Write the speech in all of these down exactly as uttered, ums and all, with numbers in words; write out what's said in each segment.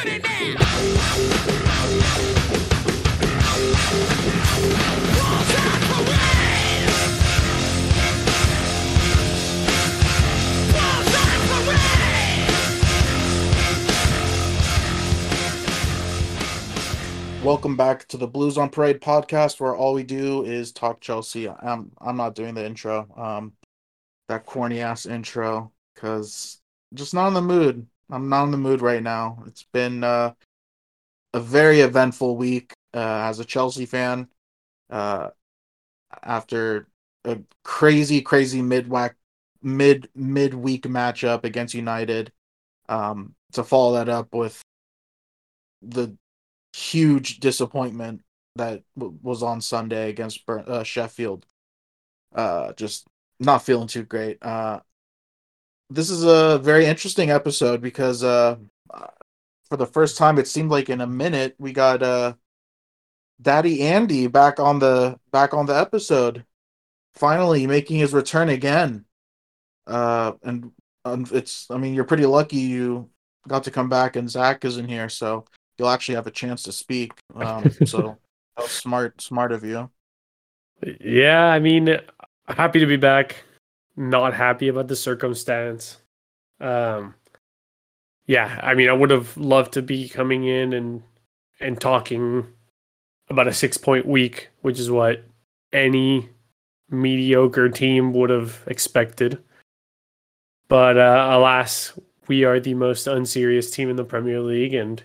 Welcome back to the Blues on Parade podcast, where all we do is talk Chelsea. I'm I'm not doing the intro, um, that corny ass intro, because just not in the mood. I'm not in the mood right now. It's been uh, a very eventful week uh, as a Chelsea fan. Uh, after a crazy, crazy mid mid mid-week matchup against United, um, to follow that up with the huge disappointment that w- was on Sunday against Bur- uh, Sheffield. Uh, just not feeling too great. Uh, this is a very interesting episode because uh, uh, for the first time, it seemed like in a minute, we got uh, Daddy Andy back on the back on the episode, finally making his return again. Uh, and um, it's I mean, you're pretty lucky you got to come back, and Zach isn't here, so you'll actually have a chance to speak. Um, so that was smart, smart of you. Yeah, I mean, happy to be back. Not happy about the circumstance. Um, yeah, I mean, I would have loved to be coming in and and talking about a six point week, which is what any mediocre team would have expected. But uh, alas, we are the most unserious team in the Premier League, and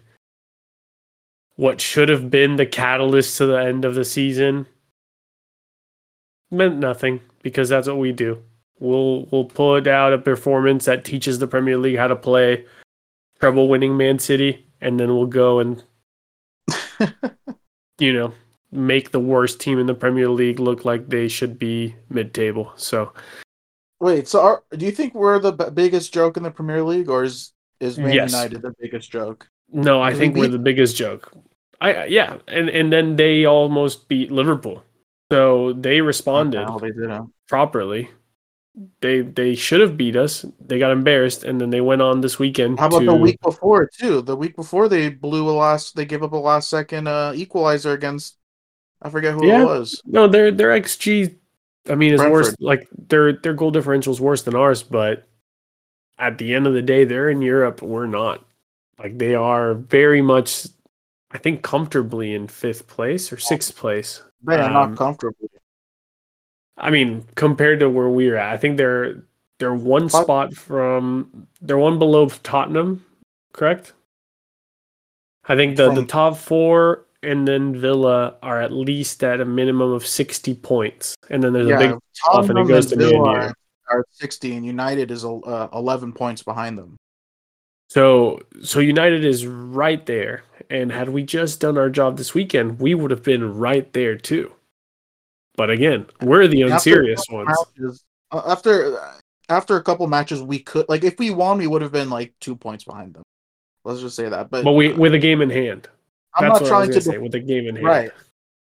what should have been the catalyst to the end of the season meant nothing, because that's what we do. We'll we'll put out a performance that teaches the Premier League how to play treble winning Man City, and then we'll go and you know make the worst team in the Premier League look like they should be mid-table. So Wait, so are, do you think we're the b- biggest joke in the Premier League, or is is Man yes, United the biggest joke? no, I Because we think we're beat the biggest joke. I yeah, and and then they almost beat Liverpool, so they responded oh, they didn't. properly. They they should have beat us. They got embarrassed, and then they went on this weekend How about to the week before too? The week before they blew a last, they gave up a last second uh, equalizer against, I forget who it yeah. was. No, their their X G, I mean, is worse. Brentford. Like their their goal differential is worse than ours, but at the end of the day, they're in Europe. We're not. Like they are very much, I think, comfortably in fifth place or sixth place. They are not Um, comfortable. I mean, compared to where we're at, I think they're they're one But spot from they're one below Tottenham, correct? I think the the from top four and then Villa are at least at a minimum of sixty points, and then there's a big yeah, off, and it Tottenham goes and to Man Villa U. are, are sixty, and United is uh, eleven points behind them. So so United is right there, and had we just done our job this weekend, we would have been right there too. But again, we're the After a unserious couple ones. matches, uh, after after a couple matches, we could like if we won, we would have been like two points behind them. Let's just say that. But But we uh, with a game in hand. I'm That's not what I was trying gonna to say. def- With a game in hand. right.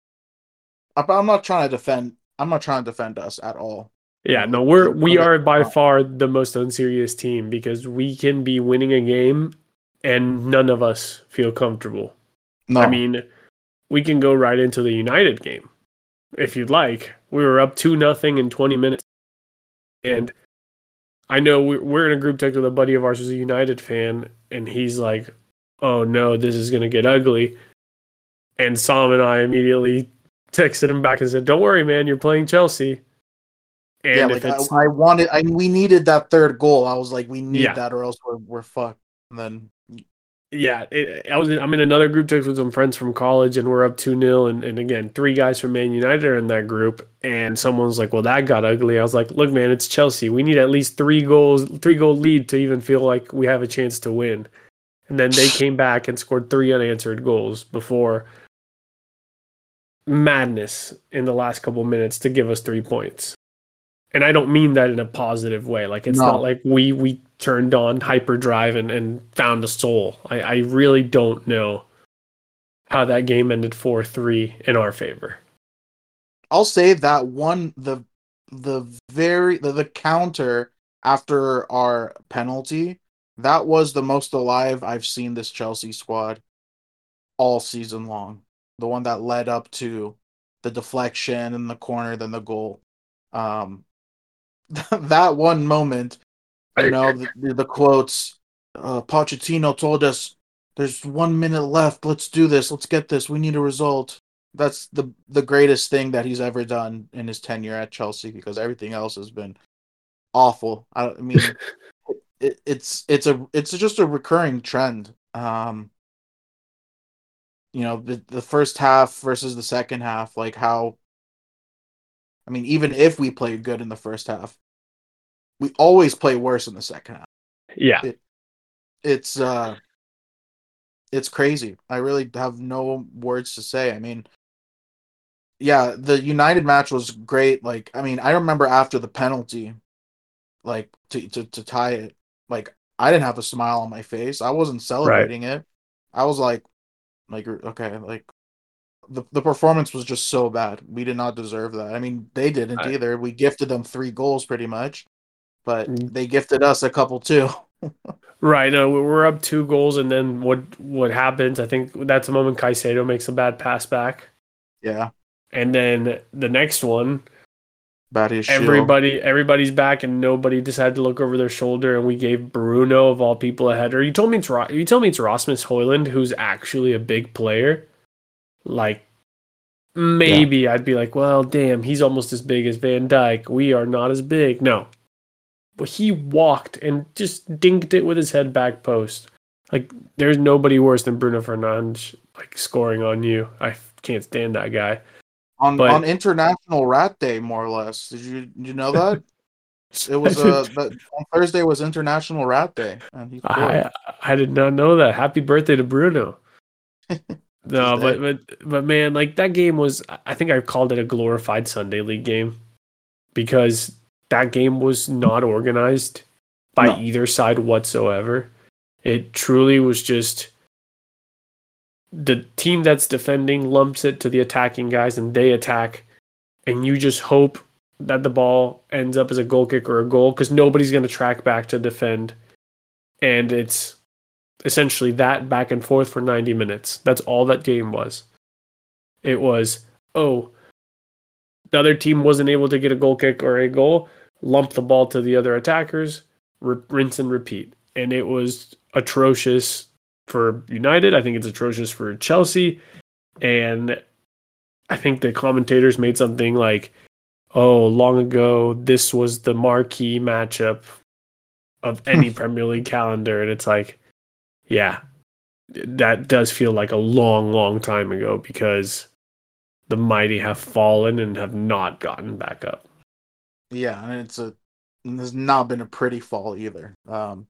I- I'm not trying to defend. I'm not trying to defend us at all. Yeah, Uh, no, we're Either one we of us. are by far the most unserious team, because we can be winning a game and none of us feel comfortable. No, I mean, we can go right into the United game if you'd like. We were up two nothing in twenty minutes, and I know we- we're in a group text with a buddy of ours who's a United fan, and he's like, "Oh no, this is gonna get ugly." And Sam and I immediately texted him back and said, "Don't worry, man, you're playing Chelsea." yeah, And like if I, it's I wanted, I we needed that third goal. I was like, we need yeah, that, or else we're we're fucked. And then yeah, it, I was in, I'm in another group text with some friends from college, and we're up two nil, and, and again, three guys from Man United are in that group, and someone's like, "Well, that got ugly." I was like, "Look, man, it's Chelsea. We need at least three goals, three goal lead to even feel like we have a chance to win." And then they came back and scored three unanswered goals before madness in the last couple minutes to give us three points. And I don't mean that in a positive way. Like it's No. not like we we turned on hyperdrive and, and found a soul. I, I really don't know how that game ended four three in our favor. I'll say that one the the very the, the counter after our penalty that was the most alive I've seen this Chelsea squad all season long. The one that led up to the deflection in the corner, then the goal. Um, that one moment, you know, the, the quotes, uh, Pochettino told us, there's one minute left. Let's do this. Let's get this. We need a result. That's the the greatest thing that he's ever done in his tenure at Chelsea, because everything else has been awful. I, I mean, it, it's it's a it's just a recurring trend. Um, you know, the the first half versus the second half, like how. I mean, even if we played good in the first half, we always play worse in the second half. Yeah. It it's uh it's crazy. I really have no words to say. I mean, yeah, the United match was great. Like, I mean, I remember after the penalty, like to to, to tie it, like I didn't have a smile on my face. I wasn't Right. celebrating it. I was like, like okay, like the the performance was just so bad. We did not deserve that. I mean, they didn't I, either. We gifted them three goals pretty much, but they gifted us a couple too. right. No, we're up two goals, and then what what happens? I think that's the moment Caicedo makes a bad pass back, Yeah, and then the next one, bad his shield. everybody everybody's back, and nobody decided to look over their shoulder, and we gave Bruno of all people a header. You told me it's Ro- you told me it's Rasmus Højlund, who's actually a big player. Like Yeah, maybe I'd be like, well, damn, he's almost as big as Van Dijk. We are not as big. No, but he walked and just dinked it with his head back post. Like there's nobody worse than Bruno Fernandes like scoring on you. I can't stand that guy. on on But International Rat Day, more or less. Did you did you know that it was uh that on Thursday was International Rat Day, and he scored I I did not know that. Happy birthday to Bruno. his No, but day. but but man, like that game was. I think I called it a glorified Sunday League game because that game was not organized by No, either side whatsoever. It truly was just the team that's defending lumps it to the attacking guys and they attack, and you just hope that the ball ends up as a goal kick or a goal because nobody's going to track back to defend. And it's essentially that back and forth for ninety minutes. That's all that game was. It was, oh, the other team wasn't able to get a goal kick or a goal, lump the ball to the other attackers, r- rinse and repeat. And it was atrocious for United. I think it's atrocious for Chelsea. And I think the commentators made something like, oh, long ago, this was the marquee matchup of any Premier League calendar. And it's like, yeah, that does feel like a long, long time ago because the mighty have fallen and have not gotten back up. yeah, and it's a and there's not been a pretty fall either. Um,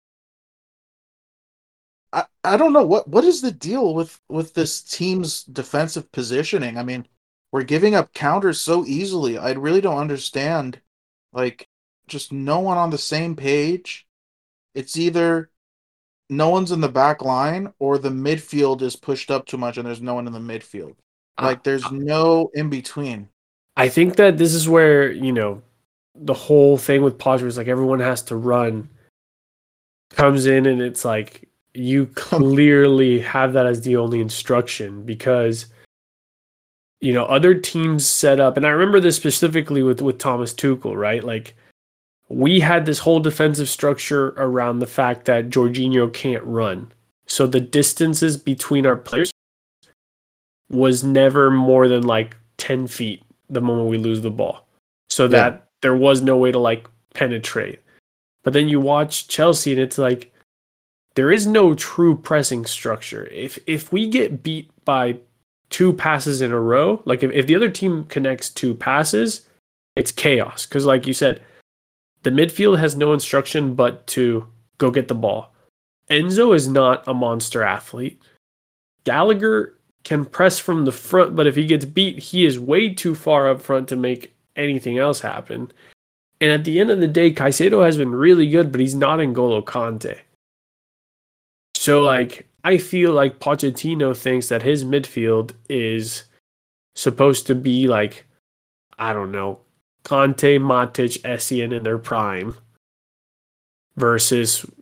I I don't know what what is the deal with with this team's defensive positioning. I mean, we're giving up counters so easily. I really don't understand. Like, just no one on the same page. It's either no one's in the back line or the midfield is pushed up too much and there's no one in the midfield. I, Like, there's no in between. I think that this is where, you know, the whole thing with Potter is like everyone has to run, comes in, and it's like you clearly have that as the only instruction because you know other teams set up, and I remember this specifically with with Thomas Tuchel, right? Like we had this whole defensive structure around the fact that Jorginho can't run, so the distances between our players was never more than like ten feet the moment we lose the ball, so Yeah. that there was no way to like penetrate. But then you watch Chelsea, and it's like there is no true pressing structure. If if we get beat by two passes in a row, like if, if the other team connects two passes, it's chaos. Because like you said, the midfield has no instruction but to go get the ball. Enzo is not a monster athlete. Gallagher can press from the front, but if he gets beat, he is way too far up front to make anything else happen. And at the end of the day, Caicedo has been really good, but he's not N'Golo Kante. So, like, I feel like Pochettino thinks that his midfield is supposed to be like, I don't know, Conte, Matic, Essien in their prime versus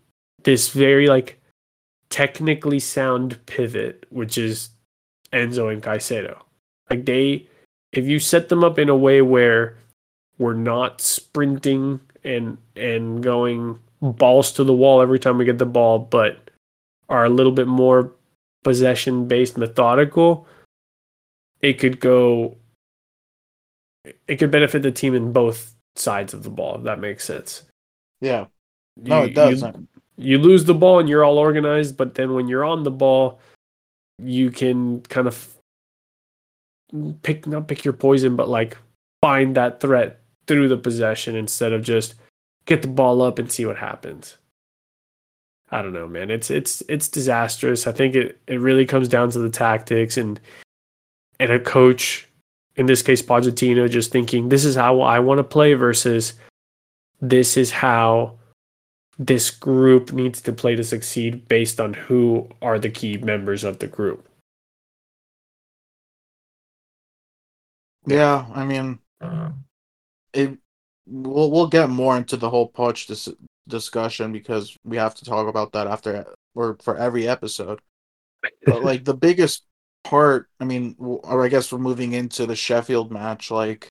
this very like technically sound pivot, which is Enzo and Caicedo. Like they, if you set them up in a way where we're not sprinting and and going balls to the wall every time we get the ball, but are a little bit more possession based, methodical, it could go. It could benefit the team in both sides of the ball, if that makes sense. Yeah. You, No, it doesn't. You, you lose the ball and you're all organized, but then when you're on the ball, you can kind of pick not pick your poison, but like find that threat through the possession instead of just get the ball up and see what happens. I don't know, man. It's it's it's disastrous. I think it, it really comes down to the tactics and and a coach, in this case Pochettino, just thinking this is how I want to play versus this is how this group needs to play to succeed based on who are the key members of the group. Yeah, I mean, uh, it. We'll we'll get more into the whole Poch dis- discussion because we have to talk about that after or for every episode. But like the biggest part, I mean, or I guess we're moving into the Sheffield match. Like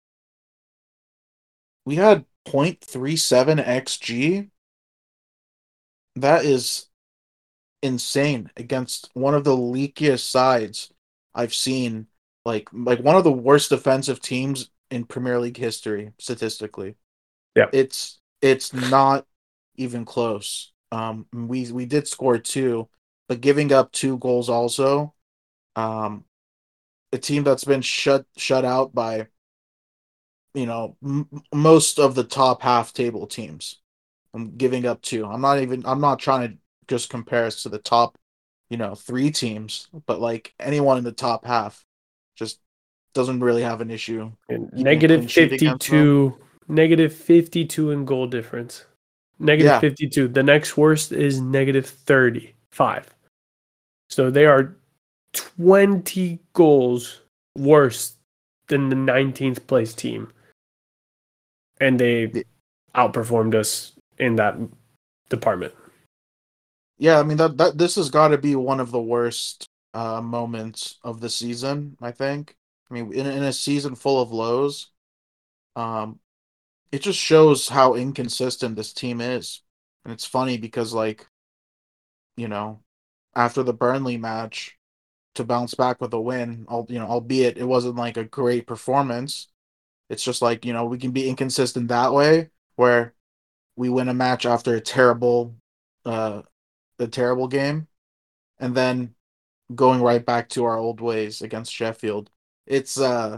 we had zero point three seven X G. That is insane against one of the leakiest sides I've seen. Like like one of the worst defensive teams in Premier League history, statistically. Yeah. It's it's not even close. Um we we did score two, but giving up two goals also. Um a team that's been shut shut out by you know m- most of the top half table teams. I'm giving up two. I'm not even I'm not trying to just compare us to the top, you know, three teams, but like anyone in the top half just doesn't really have an issue. Negative fifty-two, negative fifty-two in goal difference. Negative yeah. fifty-two. The next worst is negative thirty-five. So they are twenty goals worse than the nineteenth place team. And they yeah. outperformed us in that department. Yeah, I mean that that this has got to be one of the worst uh, moments of the season, I think. I mean, in, in a season full of lows, um, it just shows how inconsistent this team is. And it's funny because, like, you know, after the Burnley match, to bounce back with a win, al- you know, albeit it wasn't like a great performance, it's just like, you know, we can be inconsistent that way, where we win a match after a terrible, uh, a terrible game, and then going right back to our old ways against Sheffield. It's uh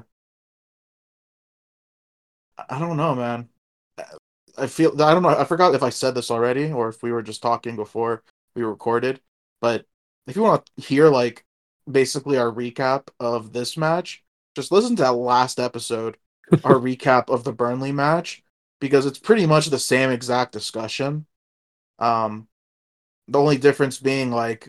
I don't know, man. I feel I don't know. I forgot if I said this already or if we were just talking before we recorded. But if you want to hear like basically our recap of this match, just listen to that last episode, our recap of the Burnley match, because it's pretty much the same exact discussion. Um, the only difference being like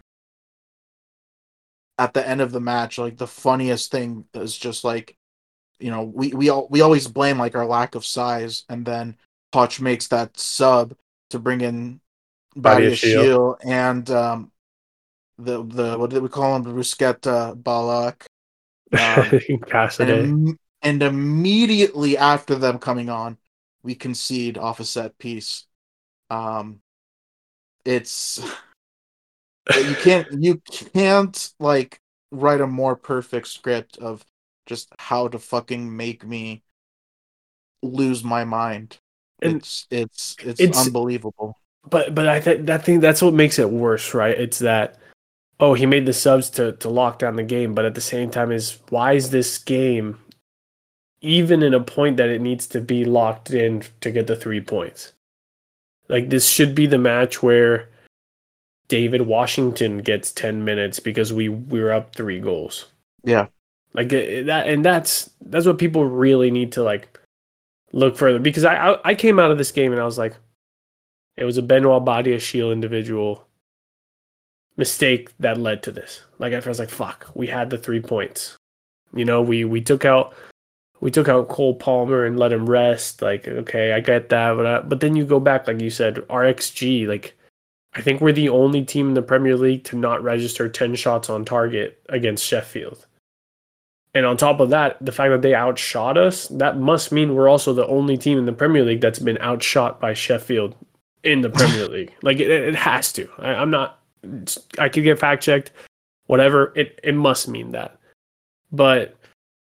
at the end of the match, like the funniest thing is just like, you know, we we all we always blame like our lack of size, and then Poch makes that sub to bring in Badiashile and um, the the what did we call him, Bruschetta Balak, um, and im- and immediately after them coming on, we concede off a set piece. Um, it's you can't you can't like write a more perfect script of just how to fucking make me lose my mind. And it's it's it's, it's unbelievable. But but I think that thing that's what makes it worse, right? It's that oh, he made the subs to to lock down the game, but at the same time is why is this game even in a point that it needs to be locked in to get the three points? Like this should be the match where David Washington gets ten minutes because we, we were up three goals. Yeah. Like that, and that's that's what people really need to like look further, because I I, I came out of this game and I was like, it was a Benoit Badiashile individual mistake that led to this. Like I was like, fuck, we had the three points. You know, we we took out we took out Cole Palmer and let him rest. Like, okay, I get that, but I, but then you go back, like you said, our X G, like I think we're the only team in the Premier League to not register ten shots on target against Sheffield. And on top of that, the fact that they outshot us, that must mean we're also the only team in the Premier League that's been outshot by Sheffield in the Premier League. Like, it, it has to. I, I'm not, I could get fact checked, whatever. It, it must mean that. But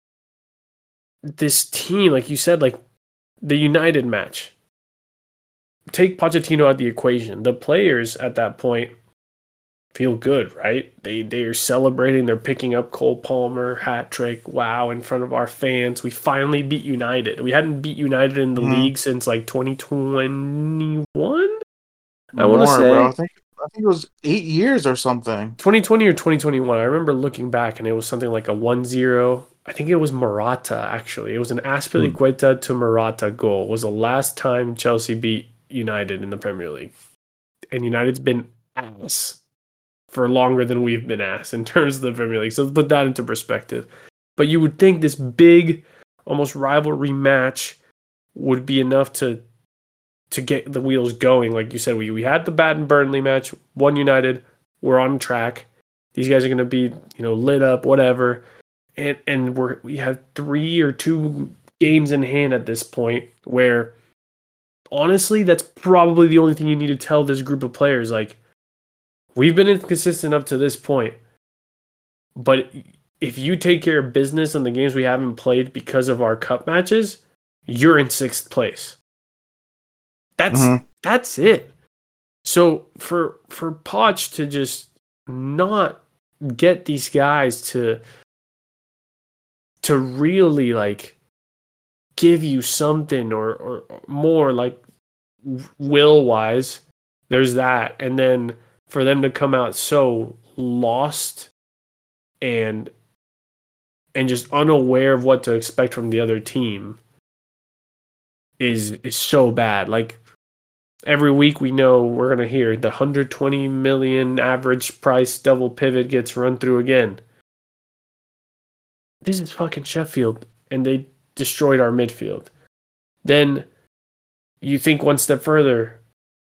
this team, like you said, like the United match, take Pochettino out of the equation. The players at that point feel good, right? They they are celebrating. They're picking up Cole Palmer, hat trick, wow, in front of our fans. We finally beat United. We hadn't beat United in the mm-hmm. league since like twenty twenty-one. I want to say, bro. I think I think it was eight years or something. twenty twenty or twenty twenty-one. I remember looking back and it was something like a one zero. I think it was Morata, actually. It was an Azpilicueta mm. to Morata goal. It was the last time Chelsea beat United in the Premier League. And United's been ass for longer than we've been ass in terms of the Premier League. So put that into perspective. But you would think this big, almost rivalry match would be enough to to get the wheels going. Like you said, we, we had the Bad and Burnley match, won United, we're on track. These guys are going to be, you know, lit up, whatever. And and we're we have three or two games in hand at this point where, honestly, that's probably the only thing you need to tell this group of players. Like, we've been inconsistent up to this point, but if you take care of business on the games we haven't played because of our cup matches, you're in sixth place. That's mm-hmm. that's it. So for for Poch to just not get these guys to to really like give you something or or more like will wise, there's that, and then for them to come out so lost and and just unaware of what to expect from the other team is is so bad. Like, every week we know we're gonna hear the one hundred twenty million average price double pivot gets run through again. This is fucking Sheffield, and they destroyed our midfield. Then you think one step further.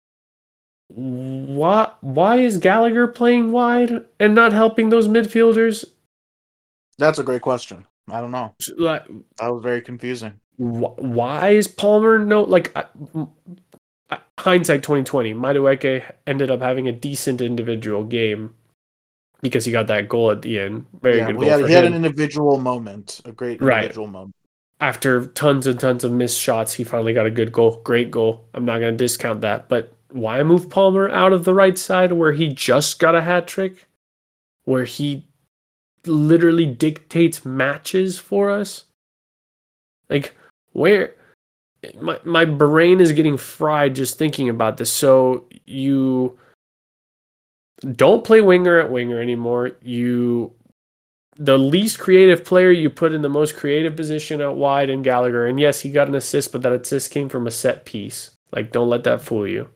Why, why is Gallagher playing wide and not helping those midfielders? That's a great question. I don't know. That was very confusing. Why is Palmer no like hindsight twenty twenty? Madueke ended up having a decent individual game because he got that goal at the end. Very yeah, good goal. Had, for he him. had an individual moment, a great individual right. moment. After tons and tons of missed shots, he finally got a good goal. Great goal. I'm not going to discount that. But why move Palmer out of the right side where he just got a hat trick? Where he literally dictates matches for us? Like, where... My, my brain is getting fried just thinking about this. So you don't play winger at winger anymore. You... The least creative player you put in the most creative position out wide in Gallagher. And yes, he got an assist, but that assist came from a set piece. Like, don't let that fool you.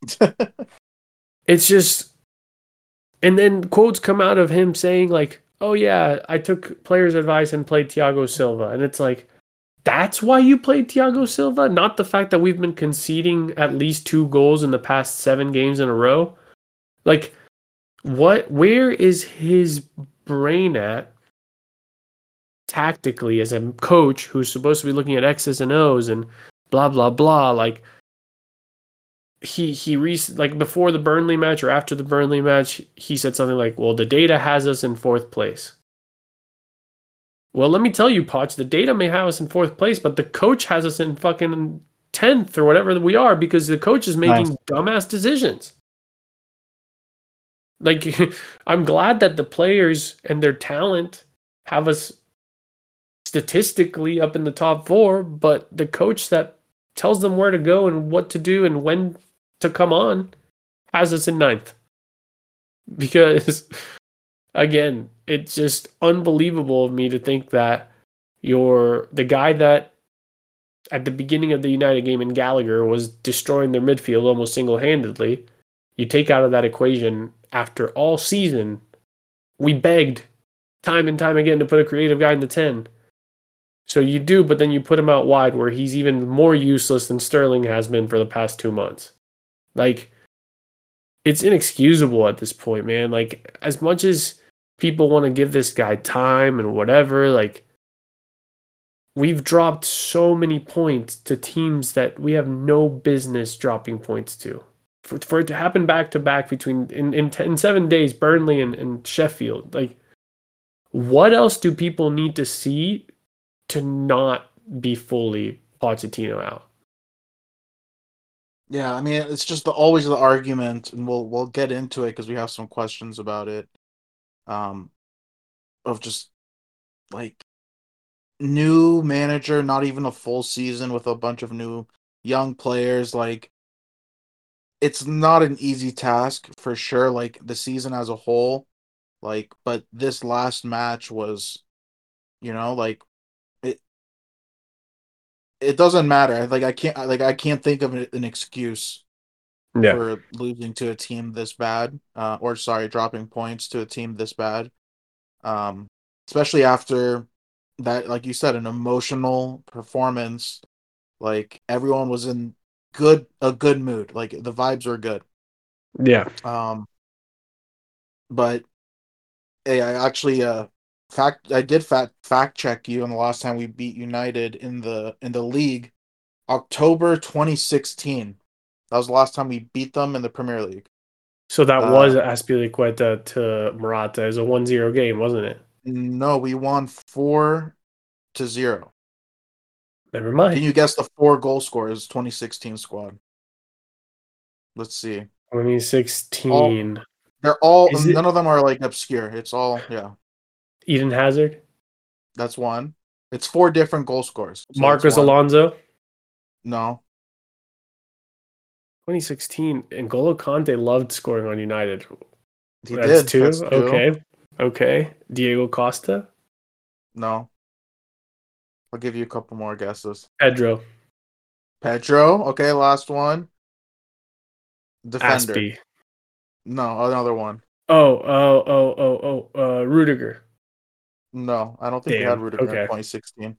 It's just... And then quotes come out of him saying, like, oh yeah, I took players' advice and played Thiago Silva. And it's like, that's why you played Thiago Silva? Not the fact that we've been conceding at least two goals in the past seven games in a row? Like, what? Where is his brain at tactically as a coach who's supposed to be looking at X's and O's and blah blah blah? Like, he he re- like before the Burnley match or after the Burnley match, he said something like, "Well, the data has us in fourth place." Well, let me tell you, Poch, the data may have us in fourth place, but the coach has us in fucking tenth or whatever we are because the coach is making nice. dumbass decisions. Like, I'm glad that the players and their talent have us statistically up in the top four, but the coach that tells them where to go and what to do and when to come on has us in ninth. Because, again, it's just unbelievable of me to think that you're the guy that at the beginning of the United game in Gallagher was destroying their midfield almost single-handedly. You take out of that equation after all season, we begged time and time again to put a creative guy in the ten. So you do, but then you put him out wide where he's even more useless than Sterling has been for the past two months. Like, it's inexcusable at this point, man. Like, as much as people want to give this guy time and whatever, like, we've dropped so many points to teams that we have no business dropping points to. For, for it to happen back to back between in in, ten, seven days, Burnley and, and Sheffield, like, what else do people need to see to not be fully Pochettino out? Yeah, I mean, it's just the, always the argument, and we'll we'll get into it because we have some questions about it. Um, of just like new manager, not even a full season with a bunch of new young players. Like, it's not an easy task for sure. Like the season as a whole, like, but this last match was, you know, like it. It doesn't matter. Like I can't. Like I can't think of an excuse Yeah. for losing to a team this bad, uh, or sorry, dropping points to a team this bad. Um, especially after that, like you said, an emotional performance. Like everyone was in good a good mood. Like the vibes were good. Yeah. Um, but hey, I actually uh fact I did fact fact check you on the last time we beat United in the in the league, October twenty sixteen. That was the last time we beat them in the Premier League. So that was Uh, Azpilicueta to Morata. It was a one zero game, wasn't it? no, we won four to zero. Never mind. Can you guess the four goal scorers twenty sixteen squad? Let's see. twenty sixteen. All they're all Is none it of them are like obscure. It's all yeah. Eden Hazard? That's one. It's four different goal scorers. So that's Marcos one. Alonso? No. twenty sixteen. N'Golo Kante loved scoring on United. He That's did. two? That's two. Okay. Okay. Diego Costa? No. I'll give you a couple more guesses. Pedro. Pedro. Okay, last one. Defender. Aspie. No, another one. Oh, oh, oh, oh, oh, uh, Rudiger. No, I don't think we Damn. had Rudiger Okay. in twenty sixteen.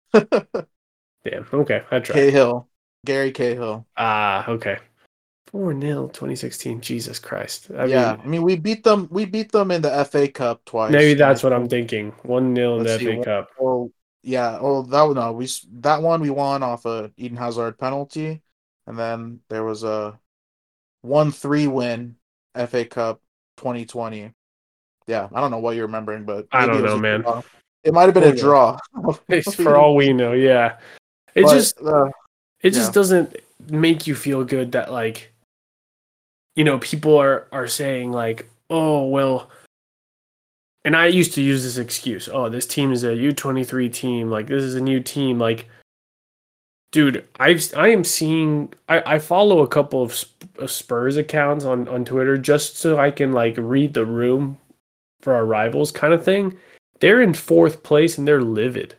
Damn. Okay. I tried. Cahill. Gary Cahill. Ah, okay. four nil twenty sixteen. Jesus Christ. I yeah, mean, I mean we beat them. We beat them in the F A Cup twice. maybe that's what I'm thinking. one nil in the Let's F A see. Cup. Oh, yeah. Oh, that one. No, we that one we won off a Eden Hazard penalty, and then there was a one three win F A Cup twenty twenty. Yeah, I don't know what you're remembering, but I maybe don't it was know, a man. draw. It might have been Who a draw. It's for all we know, yeah. It But, just uh, it just yeah. doesn't make you feel good that, like, you know, people are are saying like, oh well, and I used to use this excuse, oh, this team is a U twenty-three team, like this is a new team, like, dude, I've I am seeing I, I follow a couple of Sp- of Spurs accounts on on Twitter just so I can like read the room for our rivals kind of thing. They're in fourth place and they're livid.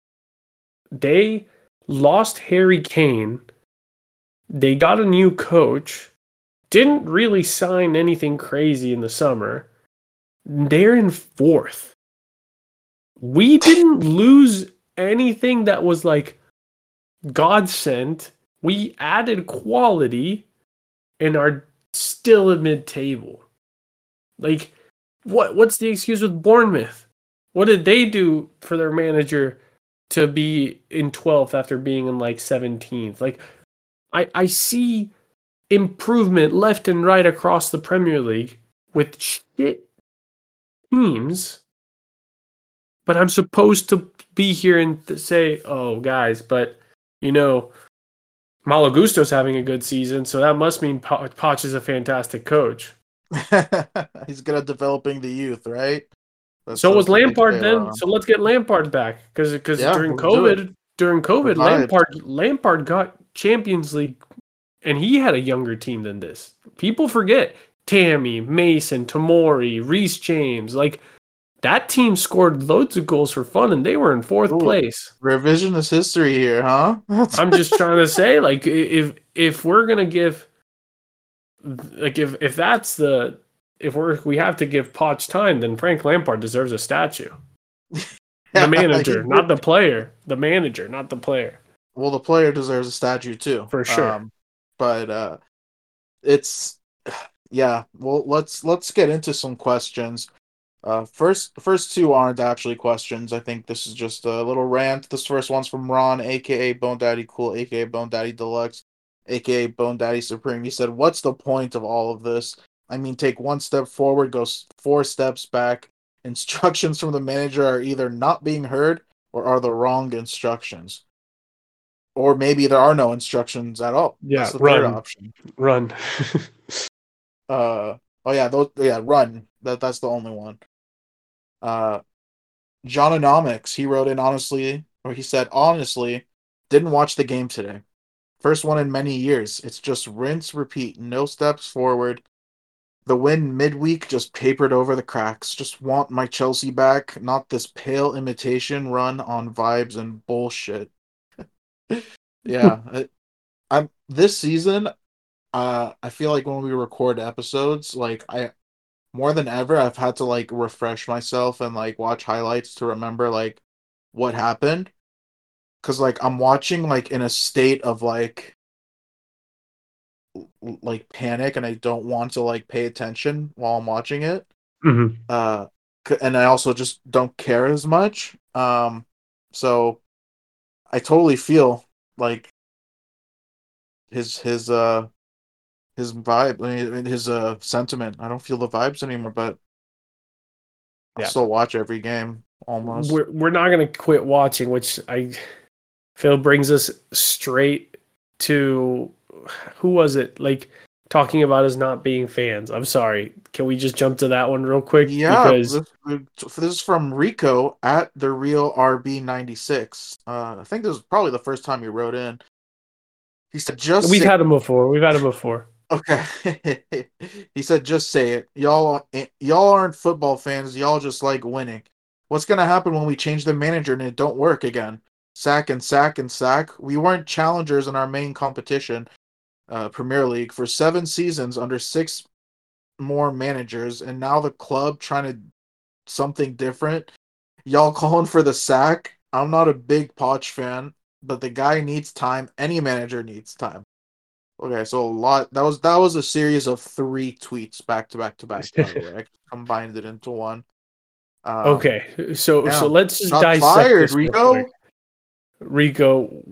They lost Harry Kane. They got a new coach. Didn't really sign anything crazy in the summer. They're in fourth. We didn't lose anything that was like God sent. We added quality and are still at mid-table. Like, what? What's the excuse with Bournemouth? What did they do for their manager to be in twelfth after being in like seventeenth? Like, I, I see improvement left and right across the Premier League with shit teams, but I'm supposed to be here and th- say, oh, guys, but, you know, Malo Gusto's having a good season, so that must mean po- Poch is a fantastic coach. He's good at developing the youth, right? That's, So was that's what they Lampard say then. around. So let's get Lampard back because because Yeah, during let's do it. COVID, during COVID, The vibes. Lampard Lampard got Champions League, and he had a younger team than this. People forget Tammy, Mason, Tomori, Reece James. Like, that team scored loads of goals for fun, and they were in fourth Ooh. place. Revisionist history here, huh? I'm just trying to say, like, i- if if we're gonna give, like, if if that's the if we're we have to give Poch time, then Frank Lampard deserves a statue. The manager, He- not the player. The manager, not the player. Well, the player deserves a statue tue, For sure. Um, but uh, it's yeah. Well, let's let's get into some questions. Uh, first, first two aren't actually questions. I think this is just a little rant. This first one's from Ron, aka Bone Daddy Cool, aka Bone Daddy Deluxe, aka Bone Daddy Supreme. He said, "What's the point of all of this? I mean, take one step forward, go four steps back. Instructions from the manager are either not being heard or are the wrong instructions, or maybe there are no instructions at all. Yeah, That's the third run, option." run. Uh, oh yeah, those, yeah, run. That that's the only one. Uh, Johnonomics, he wrote in honestly, or he said honestly, didn't watch the game today. First one in many years. It's just rinse, repeat, no steps forward. The win midweek just papered over the cracks. Just want my Chelsea back, not this pale imitation run on vibes and bullshit. Yeah, I, I'm this season. Uh, I feel like when we record episodes, like I more than ever, I've had to like refresh myself and like watch highlights to remember like what happened. Cause like I'm watching like in a state of like l- like panic, and I don't want to like pay attention while I'm watching it. hmm Uh, c- and I also just don't care as much. Um, so I totally feel like his his uh his vibe, I mean, his uh sentiment. I don't feel the vibes anymore, but I'll Yeah, still watch every game almost. we're we're not gonna quit watching, which I feel brings us straight to who was it? Like talking about us not being fans. I'm sorry. Can we just jump to that one real quick? Yeah, Because this, this is from Rico at the real R B ninety-six. Uh, I think this is probably the first time he wrote in. He said, "Just we've say had him before. We've had him before. okay." He said, "Just say it. Y'all, y'all aren't football fans. Y'all just like winning. What's gonna happen when we change the manager and it don't work again? Sack and sack and sack. We weren't challengers in our main competition, uh, Premier League, for seven seasons under six more managers, and now the club trying to something different. Y'all calling for the sack? I'm not a big Poch fan, but the guy needs time. Any manager needs time." Okay, so a lot. That was that was a series of three tweets back to back to back. By the way, I combined it into one. Um, Okay, so so yeah, let's just shots dissect fired, this real quick. Rico. Rico,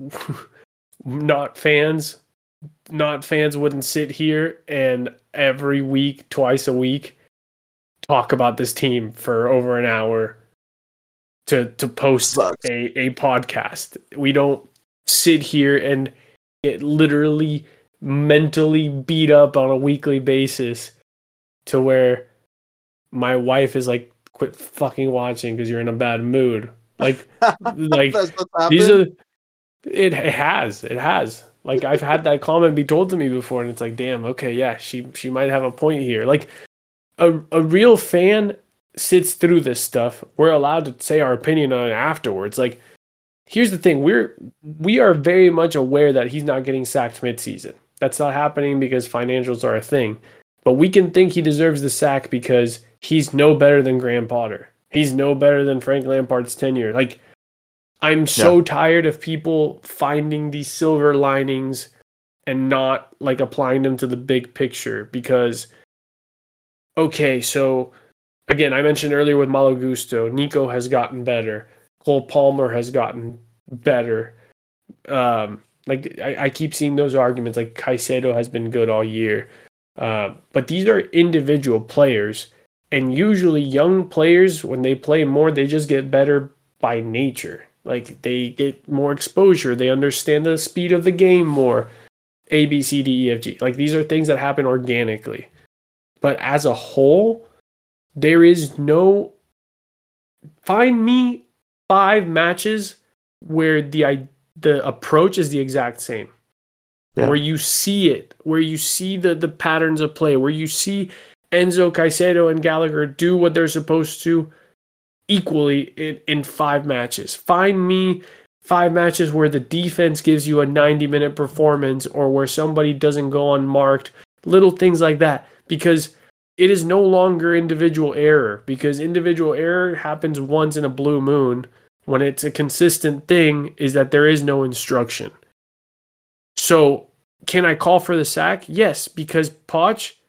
not fans, not fans wouldn't sit here and every week, twice a week, talk about this team for over an hour to to post Sucks. a, a podcast. We don't sit here and get literally mentally beat up on a weekly basis to where my wife is like, quit fucking watching because you're in a bad mood. Like like That's what's these happened. are it, it has. It has. Like I've had that comment be told to me before and it's like, damn, okay, yeah, she she might have a point here. Like a a real fan sits through this stuff. We're allowed to say our opinion on it afterwards. Like here's the thing, we're we are very much aware that he's not getting sacked midseason. That's not happening because financials are a thing. But we can think he deserves the sack because he's no better than Graham Potter. He's no better than Frank Lampard's tenure. Like I'm Yeah, so tired of people finding these silver linings and not like applying them to the big picture because okay, so again, I mentioned earlier with Malo Gusto, Nico has gotten better. Cole Palmer has gotten better. Um, like I, I keep seeing those arguments. Like Caicedo has been good all year, uh, but these are individual players, and usually young players when they play more, they just get better by nature. Like they get more exposure, they understand the speed of the game more. A B C D E F G. Like these are things that happen organically, but as a whole, there is no find me five matches where the the approach is the exact same. yeah, Where you see it, where you see the the patterns of play, where you see Enzo, Caicedo, and Gallagher do what they're supposed to equally in, in five matches. Find me five matches where the defense gives you a ninety minute performance or where somebody doesn't go unmarked, little things like that. Because it is no longer individual error, because individual error happens once in a blue moon. When it's a consistent thing, is that there is no instruction. So, can I call for the sack? Yes, because Poch,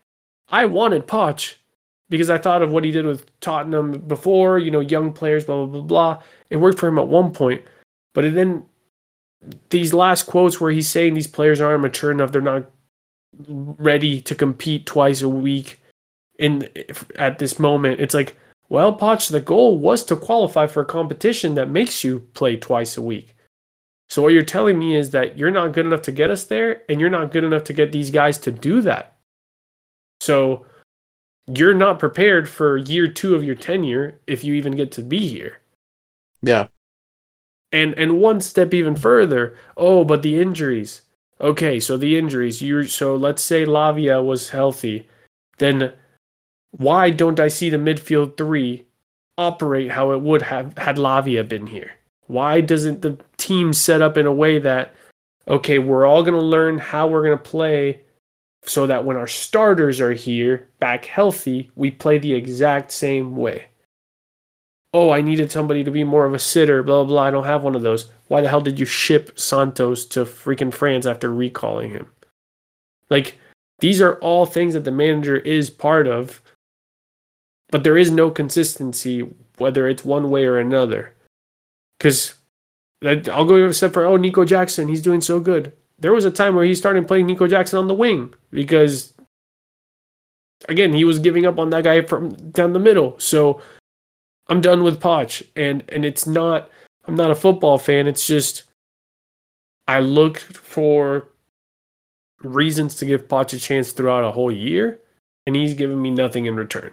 I wanted Poch because I thought of what he did with Tottenham before, you know, young players, blah, blah, blah, blah. It worked for him at one point. But it then, these last quotes where he's saying these players aren't mature enough, they're not ready to compete twice a week in at this moment. It's like, well, Poch, the goal was to qualify for a competition that makes you play twice a week. So what you're telling me is that you're not good enough to get us there, and you're not good enough to get these guys to do that. So you're not prepared for year two of your tenure if you even get to be here. Yeah. And and one step even further, oh, but the injuries. Okay, so the injuries. You so let's say Lavia was healthy, then why don't I see the midfield three operate how it would have had Lavia been here? Why doesn't the team set up in a way that, okay, we're all going to learn how we're going to play so that when our starters are here, back healthy, we play the exact same way? Oh, I needed somebody to be more of a sitter, blah, blah, blah. I don't have one of those. Why the hell did you ship Santos to freaking France after recalling him? Like, these are all things that the manager is part of, but there is no consistency, whether it's one way or another. Because I'll go a step for, oh, Nico Jackson, he's doing so good. There was a time where he started playing Nico Jackson on the wing because, again, he was giving up on that guy from down the middle. So I'm done with Poch. And, and it's not, I'm not a football fan. It's just, I look for reasons to give Poch a chance throughout a whole year, and he's giving me nothing in return.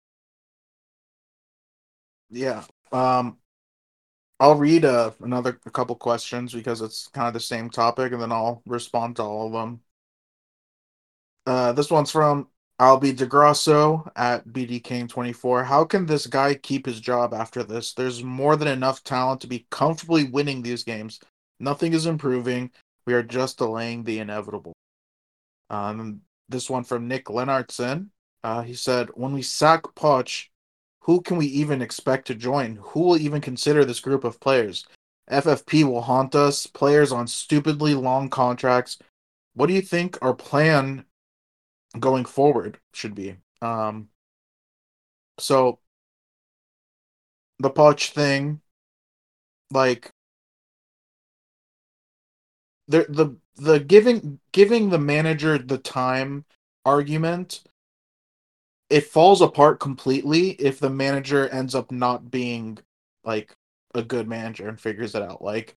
Yeah. Um, I'll read uh, another a couple questions because it's kind of the same topic, and then I'll respond to all of them. Uh, this one's from Albie DeGrasso at B D King twenty-four. How can this guy keep his job after this? There's more than enough talent to be comfortably winning these games. Nothing is improving. We are just delaying the inevitable. Um, this one from Nick Lennartson. Uh, he said, when we sack Poch, who can we even expect to join? Who will even consider this group of players? F F P will haunt us, players on stupidly long contracts. What do you think our plan going forward should be? Um, so, the Poch thing, like, the, the, the giving, giving the manager the time argument, it falls apart completely if the manager ends up not being like a good manager and figures it out. Like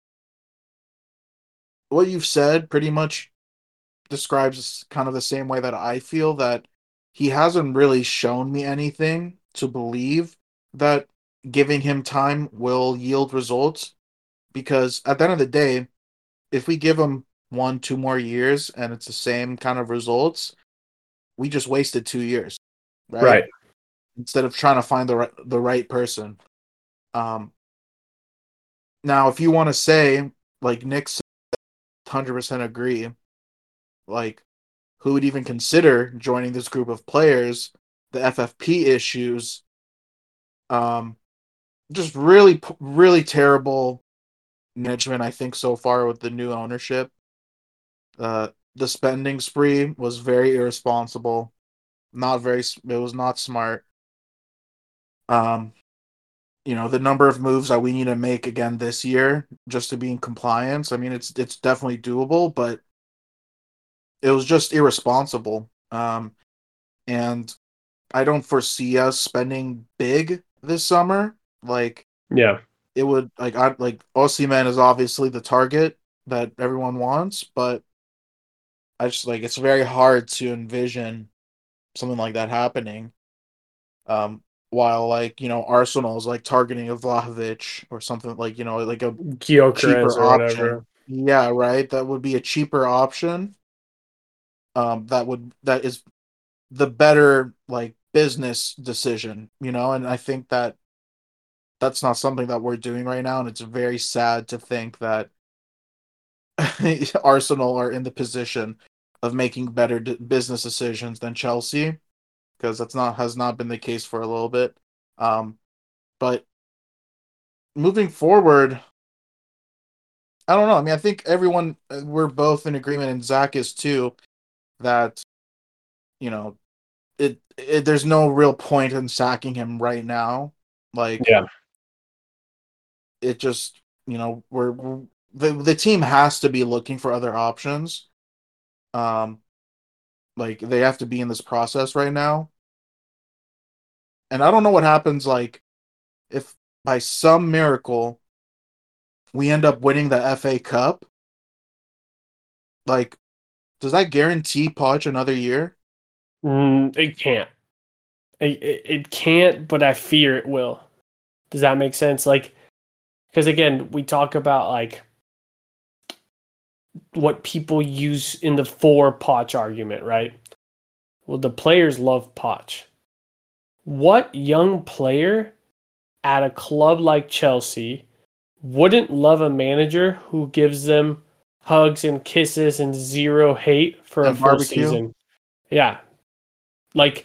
what you've said pretty much describes kind of the same way that I feel, that he hasn't really shown me anything to believe that giving him time will yield results, because at the end of the day, if we give him one, two more years and it's the same kind of results, we just wasted two years, right? Right. Instead of trying to find the right, the right person. Um, now, if you want to say, like Nick said, one hundred percent agree, like, who would even consider joining this group of players? The F F P issues, um, just really, really terrible management, I think, so far with the new ownership. Uh, the spending spree was very irresponsible. Not very, it was not smart. Um, you know, the number of moves that we need to make again this year just to be in compliance. I mean, it's it's definitely doable, but it was just irresponsible. Um, and I don't foresee us spending big this summer. Like, Yeah. it would like I like Osimhen is obviously the target that everyone wants, but I just like it's very hard to envision something like that happening. Um, while like you know Arsenal is like targeting a Vlahovic or something, like you know like a Gyökeres cheaper or option. whatever. Yeah, right. That would be a cheaper option. Um, that would that is the better like business decision, you know. And I think that that's not something that we're doing right now, and it's very sad to think that Arsenal are in the position of making better d- business decisions than Chelsea, because that's not has not been the case for a little bit. Um, but moving forward, I don't know. I mean, I think everyone we're both in agreement, and Zach is too, that you know it, it there's no real point in sacking him right now. Like, Yeah. it just, you know, we're, we're the the team has to be looking for other options. Um, like they have to be in this process right now, and I don't know what happens. Like, if by some miracle we end up winning the F A Cup, like, does that guarantee Poch another year? Mm, it can't. It, it, it can't, but I fear it will. Does that make sense? Like, because again, we talk about like what people use in the for Poch argument, right? Well, the players love Poch. What young player at a club like Chelsea wouldn't love a manager who gives them hugs and kisses and zero hate for a And full barbecue? season? Yeah. Like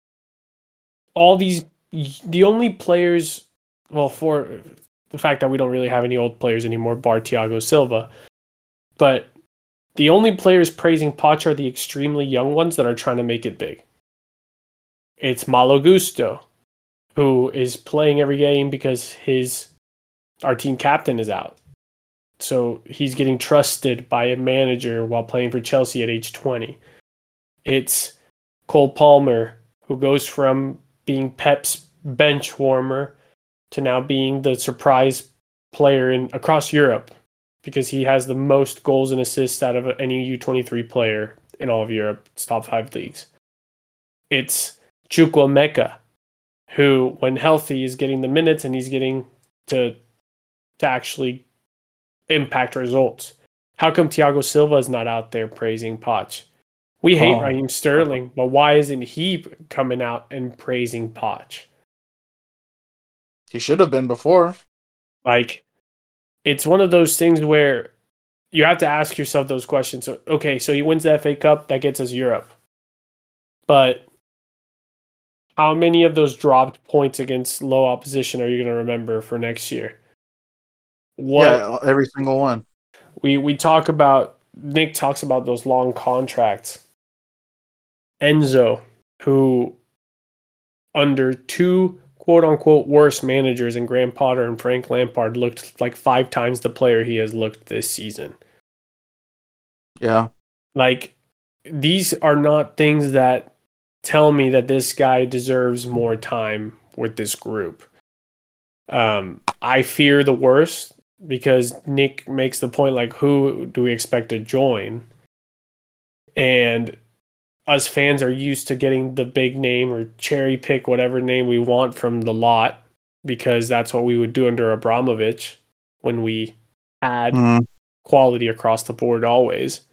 all these, the only players, well, for the fact that we don't really have any old players anymore, bar Thiago Silva, but the only players praising Poch are the extremely young ones that are trying to make it big. It's Malo Gusto, who is playing every game because his our team captain is out. So he's getting trusted by a manager while playing for Chelsea at age twenty. It's Cole Palmer, who goes from being Pep's bench warmer to now being the surprise player in across Europe because he has the most goals and assists out of any U twenty-three player in all of Europe. It's top five leagues. It's Chukwuemeka, who, when healthy, is getting the minutes and he's getting to to actually impact results. How come Thiago Silva is not out there praising Poch? We hate Oh, Raheem Sterling, but why isn't he coming out and praising Poch? he should have been before. Like, it's one of those things where you have to ask yourself those questions. So, okay, so he wins the F A Cup, that gets us Europe. But how many of those dropped points against low opposition are you going to remember for next year? What Yeah, every single one. we we talk about, Nick talks about those long contracts. Enzo, who under two quote unquote worse managers in Graham Potter and Frank Lampard looked like five times the player he has looked this season. Yeah. Like, these are not things that tell me that this guy deserves more time with this group. Um, I fear the worst because Nick makes the point like, who do we expect to join? And us fans are used to getting the big name or cherry pick whatever name we want from the lot because that's what we would do under Abramovich when we had Mm. quality across the board always.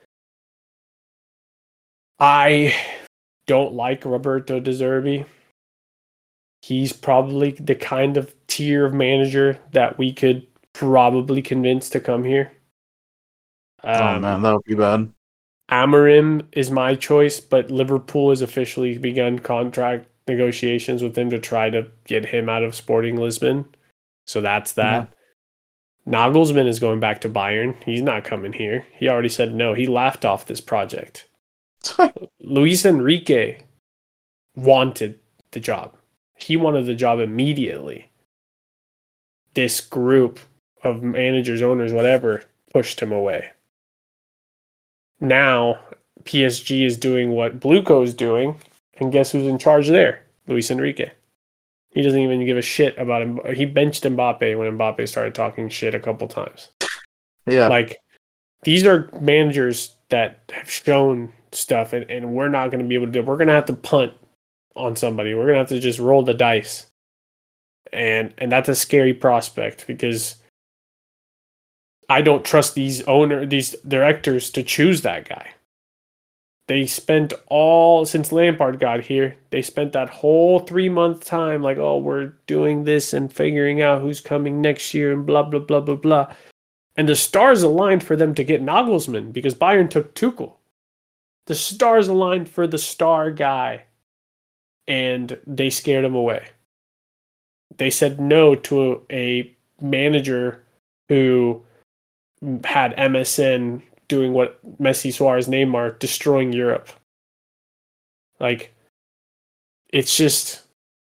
I don't like Roberto De Zerbi. He's probably the kind of tier of manager that we could probably convince to come here. Um, Oh man, that would be bad. Amorim is my choice, but Liverpool has officially begun contract negotiations with him to try to get him out of Sporting Lisbon. So that's Yeah. that. Nagelsmann is going back to Bayern. He's not coming here. He already said no. He laughed off this project. Luis Enrique wanted the job. He wanted the job immediately. This group of managers, owners, whatever, pushed him away. Now, P S G is doing what Bluco is doing, and guess who's in charge there? Luis Enrique. He doesn't even give a shit about him. He benched Mbappe when Mbappe started talking shit a couple times. Yeah. Like, these are managers that have shown stuff, and, and we're not going to be able to do it. We're going to have to punt on somebody. We're going to have to just roll the dice. And and that's a scary prospect because I don't trust these owner, these directors to choose that guy. They spent all, since Lampard got here, they spent that whole three-month time like, oh, we're doing this and figuring out who's coming next year and blah, blah, blah, blah, blah. And the stars aligned for them to get Nagelsmann because Bayern took Tuchel. The stars aligned for the star guy, and they scared him away. They said no to a, a manager who had M S N doing what Messi, Suarez, Neymar, destroying Europe. Like, it's just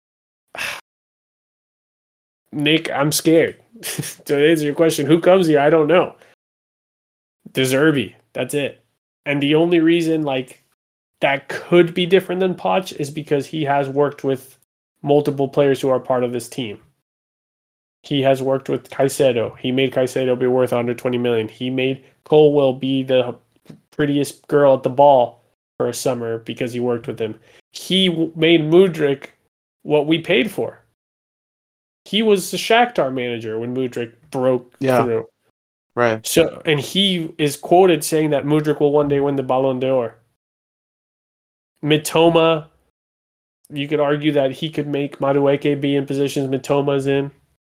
Nick, I'm scared. To answer your question, who comes here? I don't know. De Zerbi. That's it. And the only reason like that could be different than Poch is because he has worked with multiple players who are part of this team. He has worked with Caicedo. He made Caicedo be worth under twenty million. He made Colwell be the prettiest girl at the ball for a summer because he worked with him. He made Mudryk what we paid for. He was the Shakhtar manager when Mudryk broke yeah. through. Right. So, and he is quoted saying that Mudryk will one day win the Ballon d'Or. Mitoma, you could argue that he could make Madueke be in positions Mitoma's in.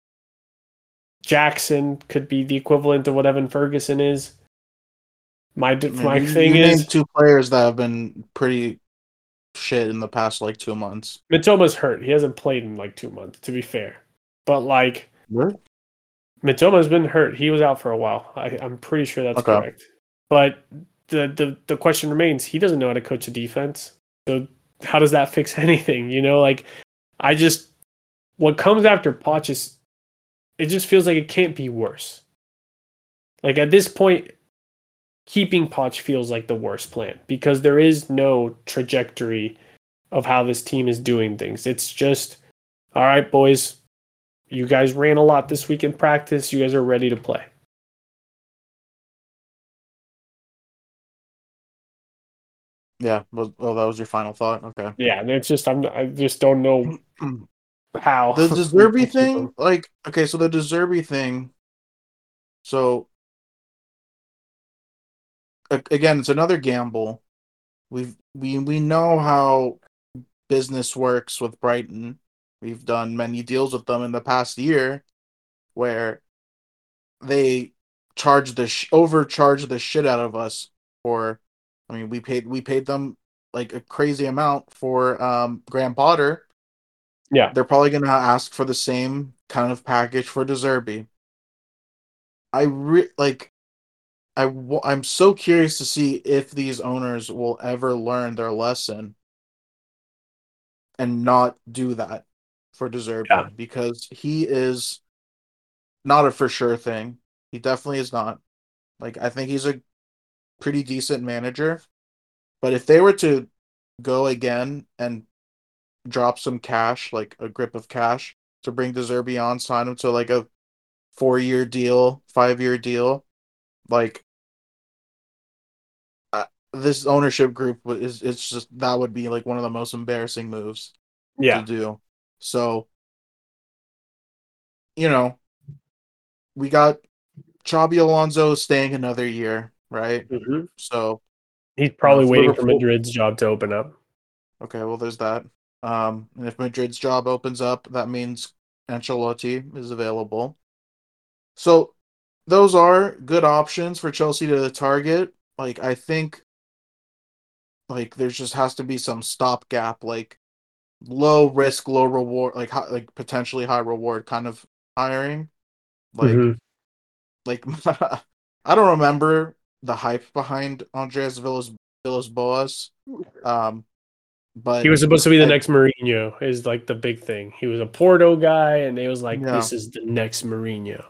Jackson could be the equivalent of what Evan Ferguson is. My my you, thing you is named two players that have been pretty shit in the past like two months. Mitoma's hurt. He hasn't played in like two months, to be fair. But like, what? Mitoma's been hurt. He was out for a while. I, I'm pretty sure that's okay. correct. But the, the the question remains: he doesn't know how to coach a defense. So how does that fix anything? You know, like I just what comes after Poch is it just feels like it can't be worse. Like at this point, keeping Poch feels like the worst plan because there is no trajectory of how this team is doing things. It's just, all right, boys, you guys ran a lot this week in practice. You guys are ready to play. Yeah. Well, well that was your final thought. Okay. Yeah, and it's just I'm I just don't know how the De Zerbi thing. Like, okay, so the De Zerbi thing. So again, it's another gamble. We've we we know how business works with Brighton. We've done many deals with them in the past year, where they charge the sh- overcharge the shit out of us for. I mean, we paid we paid them like a crazy amount for um, Graham Potter. Yeah, they're probably gonna ask for the same kind of package for De Zerbi. I re- like. I w- I'm so curious to see if these owners will ever learn their lesson and not do that for De Zerbi yeah. because he is not a for sure thing. He definitely is not. Like, I think he's a pretty decent manager, but if they were to go again and drop some cash, like a grip of cash, to bring De Zerbi on, sign him to like a four-year deal, five-year deal, like this ownership group is it's just that would be like one of the most embarrassing moves Yeah. to do. So, you know, we got Xabi Alonso staying another year, right? Mm-hmm. So he's probably you know, waiting Liverpool... for Madrid's job to open up. Okay, well, there's that. Um, and if Madrid's job opens up, that means Ancelotti is available. So those are good options for Chelsea to target. Like, I think like there just has to be some stopgap, like low risk, low reward, like high, like potentially high reward kind of hiring. Like, mm-hmm. like I don't remember the hype behind Andreas Villas Villas Boas. Um, but he was supposed to be the I, next Mourinho. Is like the big thing. He was a Porto guy, and they was like, yeah. "This is the next Mourinho."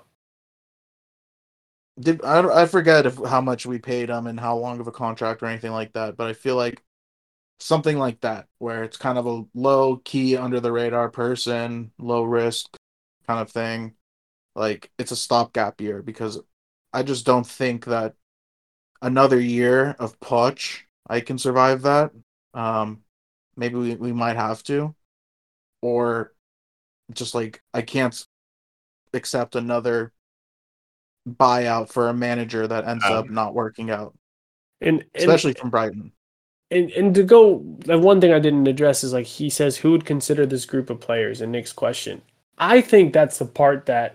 Did I? I forget if how much we paid him and how long of a contract or anything like that. But I feel like something like that, where it's kind of a low key, under the radar person, low risk kind of thing. Like, it's a stopgap year because I just don't think that another year of Poch I can survive that. Um, maybe we, we might have to, or just like I can't accept another buyout for a manager that ends um, up not working out, and, and especially from Brighton. And and to go, the one thing I didn't address is like he says, who would consider this group of players? And Nick's question, I think that's the part that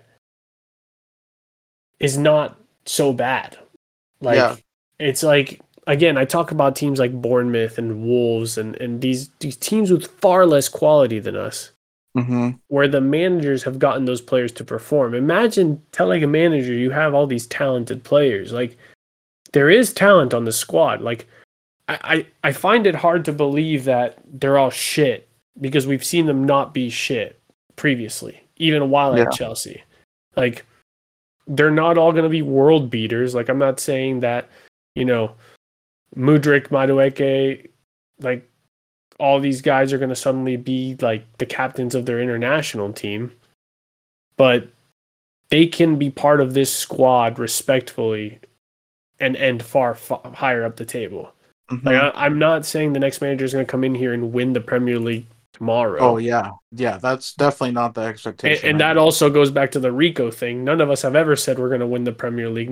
is not so bad. Like Yeah. it's like again, I talk about teams like Bournemouth and Wolves and and these these teams with far less quality than us, Mm-hmm. where the managers have gotten those players to perform. Imagine telling a manager you have all these talented players. Like there is talent on the squad. Like I, I, I find it hard to believe that they're all shit because we've seen them not be shit previously, even while Yeah. at Chelsea. Like, they're not all going to be world beaters. Like, I'm not saying that, you know, Mudryk, Madueke, like, all these guys are going to suddenly be like the captains of their international team, but they can be part of this squad respectfully and end far, far higher up the table. Mm-hmm. Like, I, I'm not saying the next manager is going to come in here and win the Premier League tomorrow. Oh yeah, yeah, that's definitely not the expectation. And, and that also goes back to the Rico thing. None of us have ever said we're going to win the Premier League.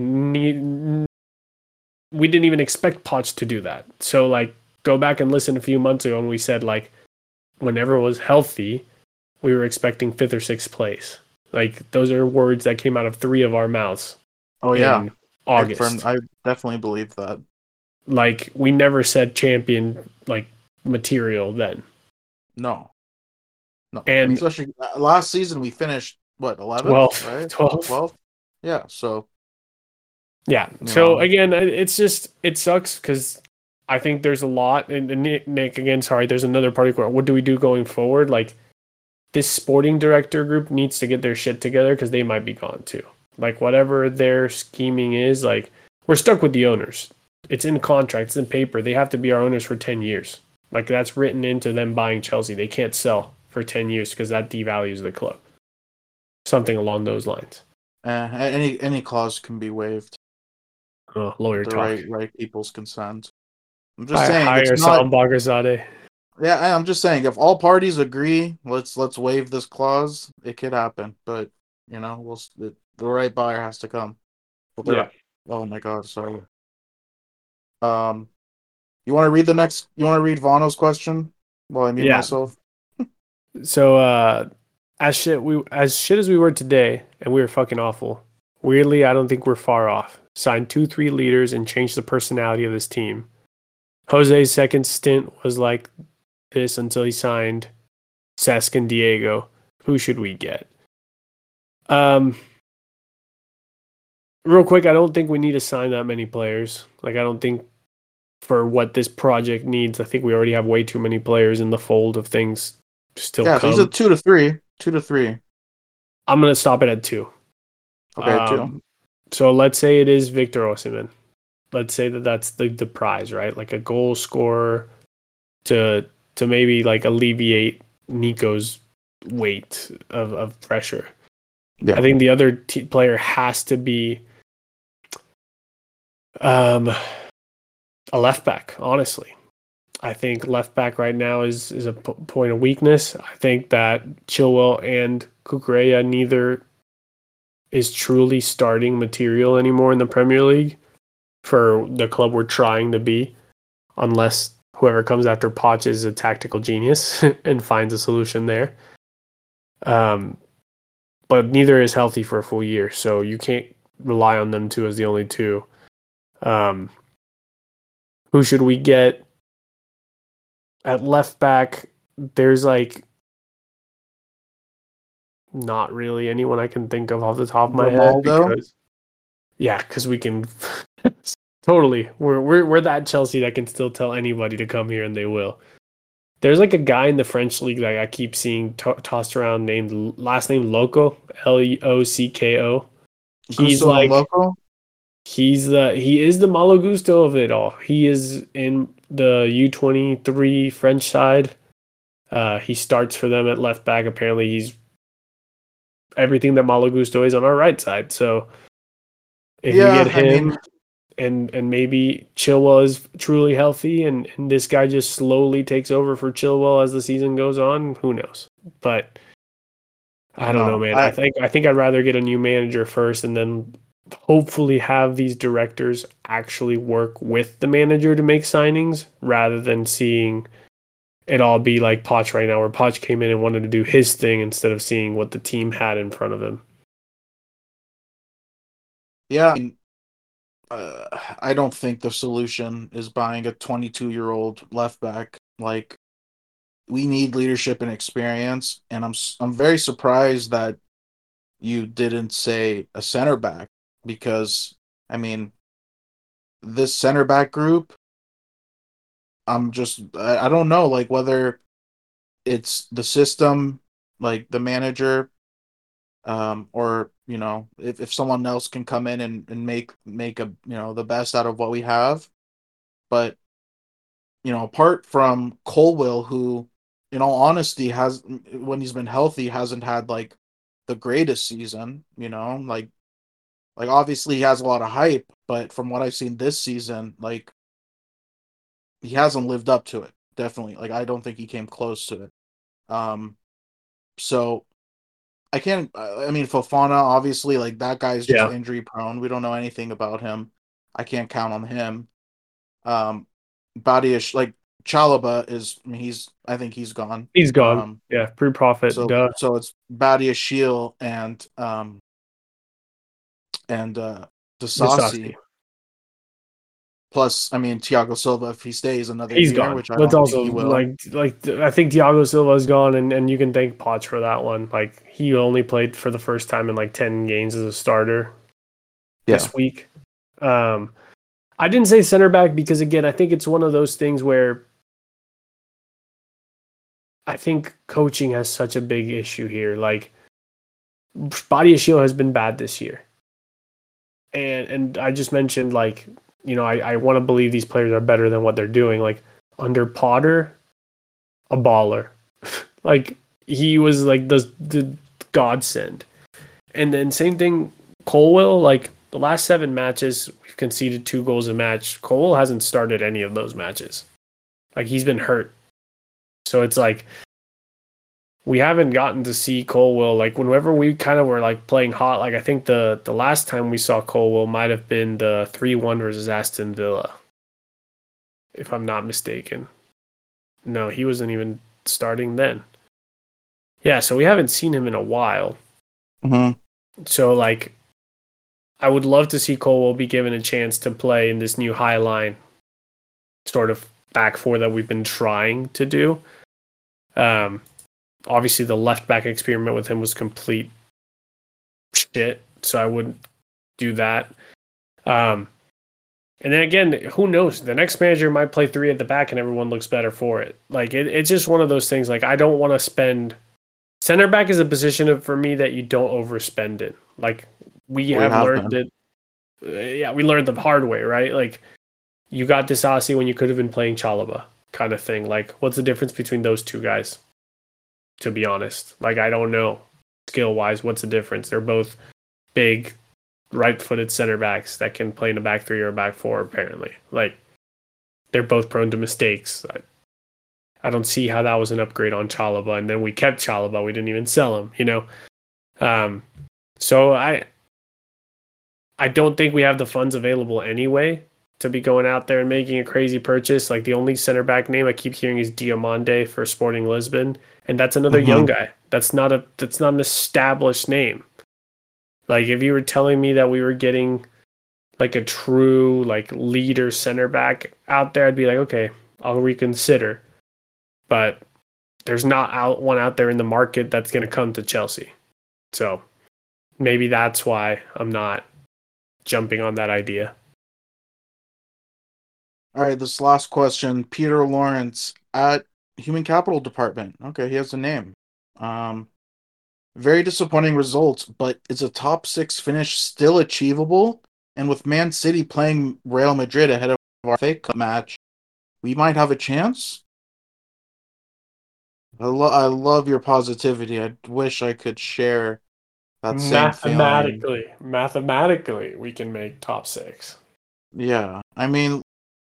We didn't even expect Poch to do that. So, like, go back and listen a few months ago, and we said, like, whenever it was healthy, we were expecting fifth or sixth place. Like, those are words that came out of three of our mouths. Oh yeah, August. I, I definitely believe that. Like, we never said champion like material then. No, no, and especially last season we finished what eleventh, twelve, right? twelve, twelve. Yeah, so yeah. So know. Again, it's just it sucks because I think there's a lot. And Nick, Nick, again, sorry, there's another party. What do we do going forward? Like, this sporting director group needs to get their shit together because they might be gone too. Like, whatever their scheming is, like, we're stuck with the owners. It's in contract, it's in paper. They have to be our owners for ten years. Like, that's written into them buying Chelsea. They can't sell for ten years because that devalues the club. Something along those lines. Uh, any any clause can be waived. Oh, lawyer the talk. right right people's consent. I'm just I saying hire it's not. Bagherzadeh. Yeah, I'm just saying if all parties agree, let's let's waive this clause. It could happen, but you know, we'll the, the right buyer has to come. Yeah. Oh my God, sorry. Um, you want to read the next? You want to read Vano's question while I mute yeah. myself? So, uh, as shit we as shit as we were today, and we were fucking awful. Weirdly, I don't think we're far off. Signed two, three leaders and changed the personality of this team. Jose's second stint was like this until he signed Cesc and Diego. Who should we get? Um, real quick, I don't think we need to sign that many players. Like, I don't think for what this project needs, I think we already have way too many players in the fold of things still yeah, come. Yeah, so two to three. Two to three. I'm going to stop it at two. Okay, um, two. So let's say it is Victor Osimhen. Let's say that that's the, the prize, right? Like a goal scorer to to maybe like alleviate Nico's weight of, of pressure. Yeah. I think the other t- player has to be um, a left back, honestly. I think left back right now is, is a p- point of weakness. I think that Chilwell and Cucurella neither is truly starting material anymore in the Premier League for the club we're trying to be, unless whoever comes after Poch is a tactical genius and finds a solution there. Um, but neither is healthy for a full year, so you can't rely on them two as the only two. Um, who should we get at left back? There's like not really anyone I can think of off the top of my Ronaldo? head because yeah, because we can totally we're we're we're that Chelsea that can still tell anybody to come here and they will. There's like a guy in the French league that I keep seeing to- tossed around named last name Loco, L E O C K O. He's Gusto like Loco? He's the he is the Malo Gusto of it all. He is in the U twenty-three French side. Uh, he starts for them at left back. Apparently, he's everything that Malo Gusto is on our right side. So if yeah, you get him, I mean, and and maybe Chilwell is truly healthy, and, and this guy just slowly takes over for Chilwell as the season goes on, who knows? But I don't no, know, man. I, I think I think I'd rather get a new manager first, and then hopefully have these directors actually work with the manager to make signings, rather than seeing it all be like Poch right now, where Poch came in and wanted to do his thing instead of seeing what the team had in front of him. Yeah, I mean, uh, I don't think the solution is buying a twenty-two-year-old left back. Like, we need leadership and experience, and I'm I'm very surprised that you didn't say a center back, because I mean, this center back group, I'm just I, I don't know like whether it's the system, like the manager, um, or you know, if, if someone else can come in and, and make make a you know the best out of what we have. But you know, apart from Colwill, who, in all honesty, has when he's been healthy, hasn't had like the greatest season. You know, like like obviously he has a lot of hype, but from what I've seen this season, like he hasn't lived up to it. Definitely, like I don't think he came close to it. Um, so I can't. I mean, Fofana, obviously, like that guy's just Yeah, injury prone. We don't know anything about him. I can't count on him. Um, Badiash, like Chalaba is. I mean, he's. I think he's gone. he's gone. Um, Yeah, pre-profit. so Duh. so it's Badia Shield and um and uh Disasi. Dasasi. Plus, I mean, Thiago Silva, if he stays another He's year, gone. which I But don't think also he will. like like I think Thiago Silva's gone, and, and you can thank Potts for that one. Like he only played for the first time in like ten games as a starter Yeah. this week. Um, I didn't say center back because again, I think it's one of those things where I think coaching has such a big issue here. Like Body Shield has been bad this year. And and I just mentioned like, you know, I, I want to believe these players are better than what they're doing. Like under Potter, a baller. Like he was like the the godsend. And then same thing, Colwell, like the last seven matches, we've conceded two goals a match. Colwell hasn't started any of those matches. Like he's been hurt. So it's like we haven't gotten to see Colwell. Like whenever we kind of were like playing hot, like I think the the last time we saw Colwell might have been the three one versus Aston Villa, if I'm not mistaken. No, he wasn't even starting then. Yeah, so we haven't seen him in a while. Mm-hmm. So like I would love to see Colwell be given a chance to play in this new high line sort of back four that we've been trying to do. Um, obviously, the left back experiment with him was complete shit, so I wouldn't do that. Um, and then again, who knows? The next manager might play three at the back, and everyone looks better for it. Like it, it's just one of those things. Like I don't want to spend. Center back is a position of, for me that you don't overspend it. Like we We have have learned been. it. Uh, yeah, we learned the hard way, right? Like you got Disasi when you could have been playing Chalaba, kind of thing. Like, what's the difference between those two guys? To be honest, like I don't know skill wise, what's the difference? They're both big, right-footed center backs that can play in a back three or a back four. Apparently, like they're both prone to mistakes. I, I don't see how that was an upgrade on Chalaba, and then we kept Chalaba. We didn't even sell him, you know. Um, so I, I don't think we have the funds available anyway to be going out there and making a crazy purchase. Like the only center back name I keep hearing is Diamande for Sporting Lisbon, and that's another young Mm-hmm. guy. That's not a that's not an established name. Like if you were telling me that we were getting like a true like leader center back out there, I'd be like, okay, I'll reconsider. But there's not out one out there in the market that's going to come to Chelsea. So maybe that's why I'm not jumping on that idea. All right, this last question. Peter Lawrence at Human Capital Department. Okay, he has a name. Um, very disappointing results, but is a top six finish still achievable? And with Man City playing Real Madrid ahead of our fake Cup match, we might have a chance. I, lo- I love your positivity. I wish I could share that same feeling. Mathematically, mathematically, we can make top six. Yeah, I mean,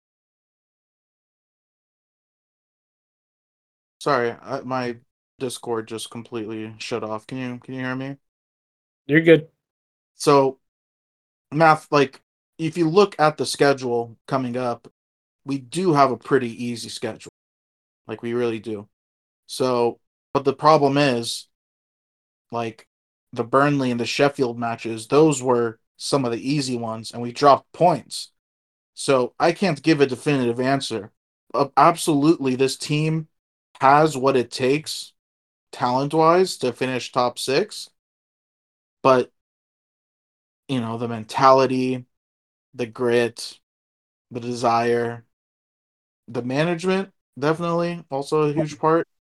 sorry, I, my Discord just completely shut off. Can you can you hear me? You're good. So, math, like, if you look at the schedule coming up, we do have a pretty easy schedule. Like, we really do. So, but the problem is, like, the Burnley and the Sheffield matches, those were some of the easy ones, and we dropped points. So, I can't give a definitive answer. Uh, absolutely, this team has what it takes, talent wise, to finish top six. But, you know, the mentality, the grit, the desire, the management, definitely also a huge part.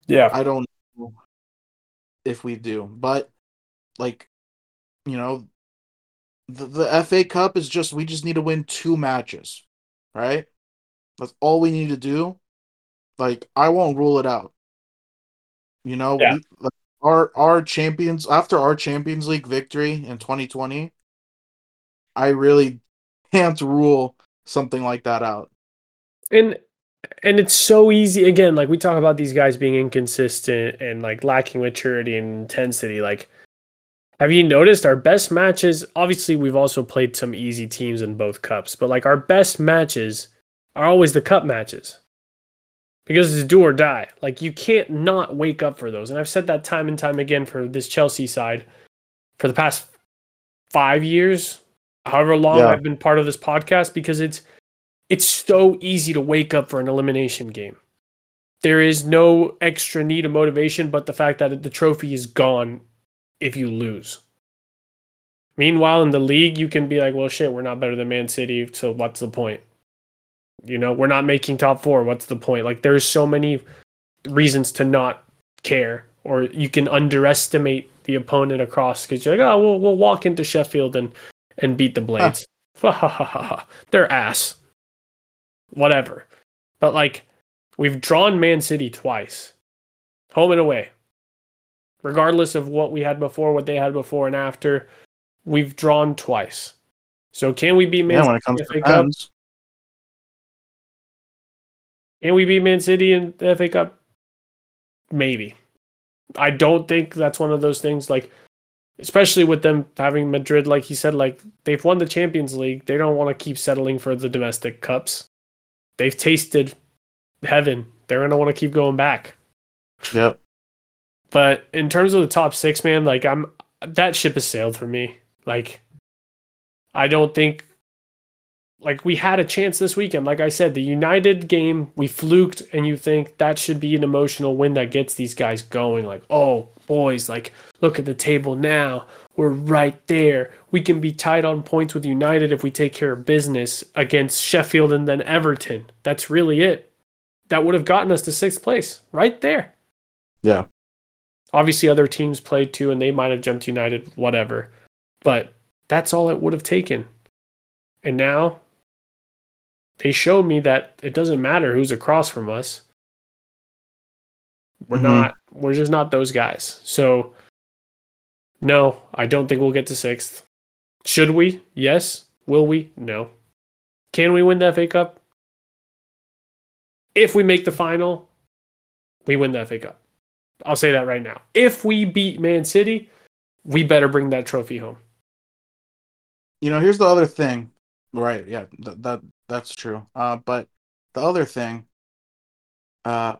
Yeah. I don't know if we do, but like you know, the, the F A Cup is just we just need to win two matches, right? That's all we need to do. Like I won't rule it out. You know, Yeah. we like, our our champions after our Champions League victory in twenty twenty. I really can't rule something like that out. And and it's so easy again, like we talk about these guys being inconsistent and like lacking maturity and intensity. Like, have you noticed our best matches? Obviously, we've also played some easy teams in both cups, but like our best matches are always the cup matches because it's do or die. Like, you can't not wake up for those. And I've said that time and time again for this Chelsea side for the past five years, however long Yeah, I've been part of this podcast, because it's it's so easy to wake up for an elimination game. There is no extra need of motivation but the fact that the trophy is gone if you lose. Meanwhile, in the league, you can be like, well, shit, we're not better than Man City, so what's the point? You know, we're not making top four. What's the point? Like, there's so many reasons to not care, or you can underestimate the opponent across because you're like, oh, we'll we'll walk into Sheffield and and beat the huh. Blades. They're ass. Whatever. But like, we've drawn Man City twice, home and away. Regardless of what we had before, what they had before and after, we've drawn twice. So can we beat Man Yeah. City When it in comes the to F A Cup? pens, Can we beat Man City in the F A Cup? Maybe. I don't think that's one of those things, like, especially with them having Madrid, like he said, like, they've won the Champions League. They don't want to keep settling for the domestic cups. They've tasted heaven. They're going to want to keep going back. yep. But in terms of the top six, man, like, I'm that ship has sailed for me. Like, I don't think, like, we had a chance this weekend. Like I said, the United game, we fluked, and you think that should be an emotional win that gets these guys going. Like, oh, boys, like, look at the table now. We're right there. We can be tied on points with United if we take care of business against Sheffield and then Everton. That's really it. That would have gotten us to sixth place right there. Yeah. Obviously, other teams played too, and they might have jumped United, whatever. But that's all it would have taken. And now they showed me that it doesn't matter who's across from us. We're Mm-hmm. not, we're just not those guys. So, no, I don't think we'll get to sixth. Should we? Yes. Will we? No. Can we win the F A Cup? If we make the final, we win the F A Cup. I'll say that right now. If we beat Man City, we better bring that trophy home. You know, here's the other thing. Right, yeah, th- that that's true. Uh, but the other thing, uh,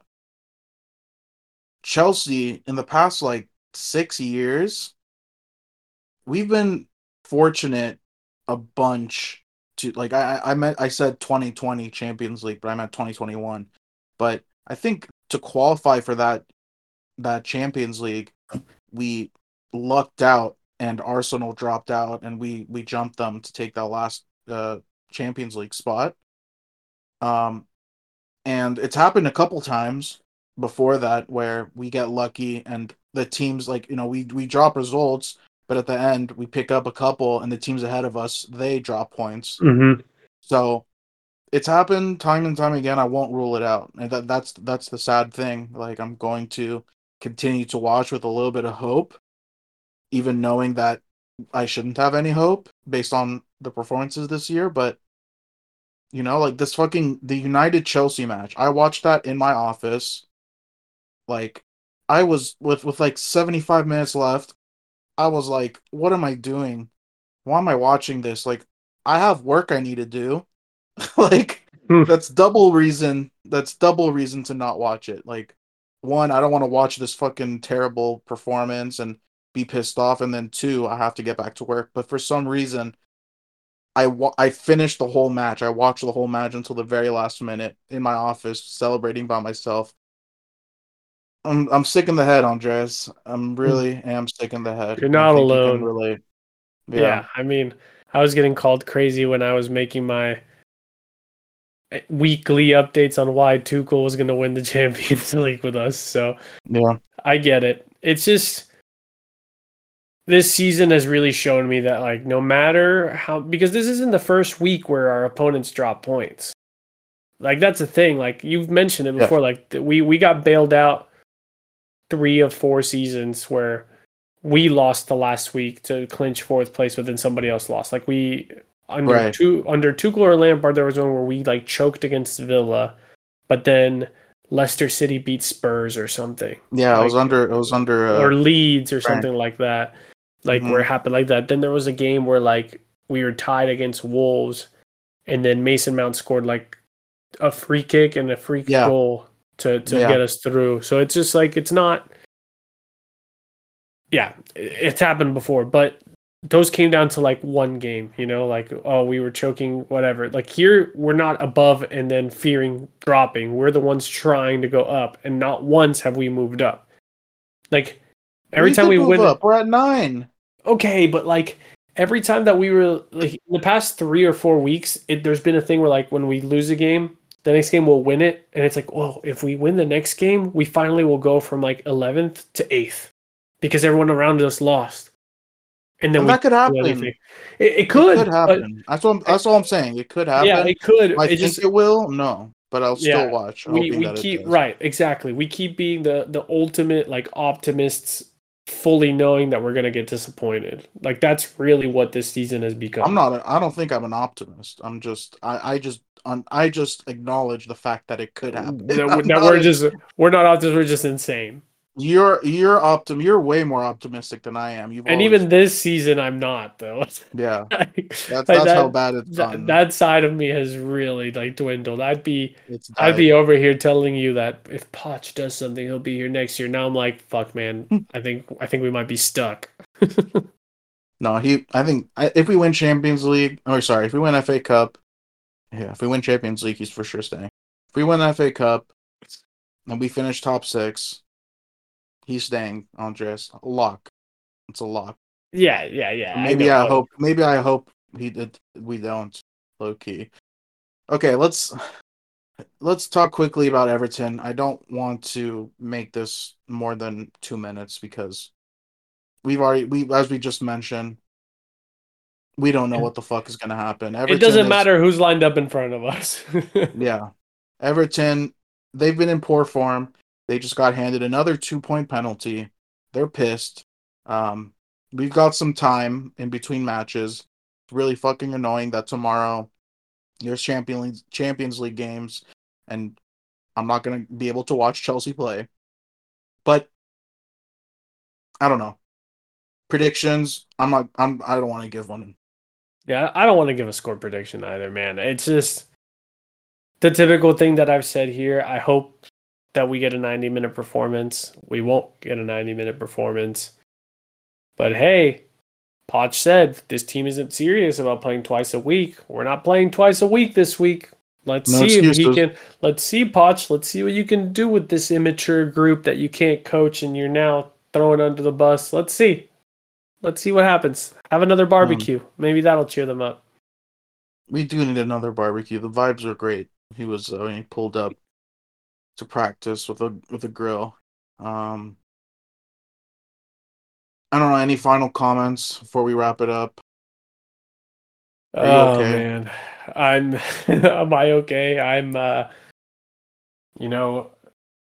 Chelsea in the past like six years, we've been fortunate a bunch to like I I meant I said twenty twenty Champions League, but I meant twenty twenty-one. But I think to qualify for that that Champions League, we lucked out and Arsenal dropped out and we we jumped them to take that last uh, Champions League spot. Um, and it's happened a couple times before that where we get lucky and the teams like you know we we drop results, but at the end we pick up a couple and the teams ahead of us they drop points. Mm-hmm. So it's happened time and time again. I won't rule it out, and that that's that's the sad thing. Like I'm going to continue to watch with a little bit of hope, even knowing that I shouldn't have any hope based on the performances this year. But you know, like this fucking the United Chelsea match. I watched that in my office. Like I was with with like seventy-five minutes left. I was like, what am I doing? Why am I watching this? Like I have work I need to do. Like that's double reason that's double reason to not watch it. Like one, I don't want to watch this fucking terrible performance and be pissed off, and then two, I have to get back to work. But for some reason, I wa- I finished the whole match. I watched the whole match until the very last minute in my office, celebrating by myself. I'm I'm sick in the head, Andres. I'm really am sick in the head, You're and I not think you can alone. relate. Yeah. Yeah, I mean, I was getting called crazy when I was making my weekly updates on why Tuchel was going to win the Champions League with us. So yeah, I get it. It's just this season has really shown me that, like, no matter how, because this isn't the first week where our opponents drop points. Like, that's the thing. Like, you've mentioned it before. Yeah. Like, we we got bailed out three of four seasons where we lost the last week to clinch fourth place, but then somebody else lost. Like, we under right. two under Tuchel or Lampard, there was one where we like choked against Villa, but then Leicester City beat Spurs or something. Yeah, like, it was under it was under uh, or Leeds or right. something like that. Like mm-hmm. where it happened like that. Then there was a game where like we were tied against Wolves, and then Mason Mount scored like a free kick and a free yeah. goal to to yeah. get us through. So it's just like it's not. Yeah, it's happened before, but those came down to like one game, you know, like, oh, we were choking, whatever. Like here, we're not above and then fearing dropping. We're the ones trying to go up, and not once have we moved up. Like every we time we move win, up, we're at nine. Okay, but like every time that we were like in the past three or four weeks, it, there's been a thing where like when we lose a game, the next game we'll win it, and it's like, well, if we win the next game, we finally will go from like eleventh to eighth. Because everyone around us lost, and then and we that could happen. It, it could, it could happen. That's what I'm, that's all I'm saying. It could happen. Yeah, it could. Do I it think just, it will? No, but I'll still yeah, watch. We we that keep right, exactly. We keep being the the ultimate like optimists, fully knowing that we're gonna get disappointed. Like that's really what this season has become. I'm not. A, I don't think I'm an optimist. I'm just. I. I just. I just acknowledge the fact that it could happen. that, that we're a, just. We're not optimists. We're just insane. You're you're optim. You're way more optimistic than I am. You've and always... even this season, I'm not though. Yeah, like, that's that's like that, how bad it's that, that side of me has really like dwindled. I'd be it's I'd be over here telling you that if Poch does something, he'll be here next year. Now I'm like, fuck, man. I think I think we might be stuck. No, he. I think if we win Champions League, or sorry, if we win F A Cup, yeah, if we win Champions League, he's for sure staying. If we win F A Cup, and we finish top six. He's staying, Andres. A lock. It's a lock. Yeah, yeah, yeah. Maybe I, I hope. Maybe I hope he did. We don't. Low key. Okay, let's let's talk quickly about Everton. I don't want to make this more than two minutes because we've already we as we just mentioned, we don't know what the fuck is gonna happen. Everton it doesn't is, matter who's lined up in front of us. Yeah, Everton. They've been in poor form. They just got handed another two-point penalty. They're pissed. Um, we've got some time in between matches. It's really fucking annoying that tomorrow there's Champions Champions League games, and I'm not gonna be able to watch Chelsea play. But I don't know. Predictions. I'm not. I'm. I don't want to give one. Yeah, I don't want to give a score prediction either, man. It's just the typical thing that I've said here. I hope that we get a ninety minute performance. We won't get a ninety minute performance. But hey, Poch said this team isn't serious about playing twice a week. We're not playing twice a week this week. Let's no see excuses. if he can. Let's see, Poch. Let's see what you can do with this immature group that you can't coach and you're now throwing under the bus. Let's see. Let's see what happens. Have another barbecue. Um, Maybe that'll cheer them up. We do need another barbecue. The vibes are great. He was uh, he pulled up to practice with a with a grill. Um, I don't know. Any final comments before we wrap it up? Are you oh okay? man, I'm. Am I okay? I'm. Uh, you know,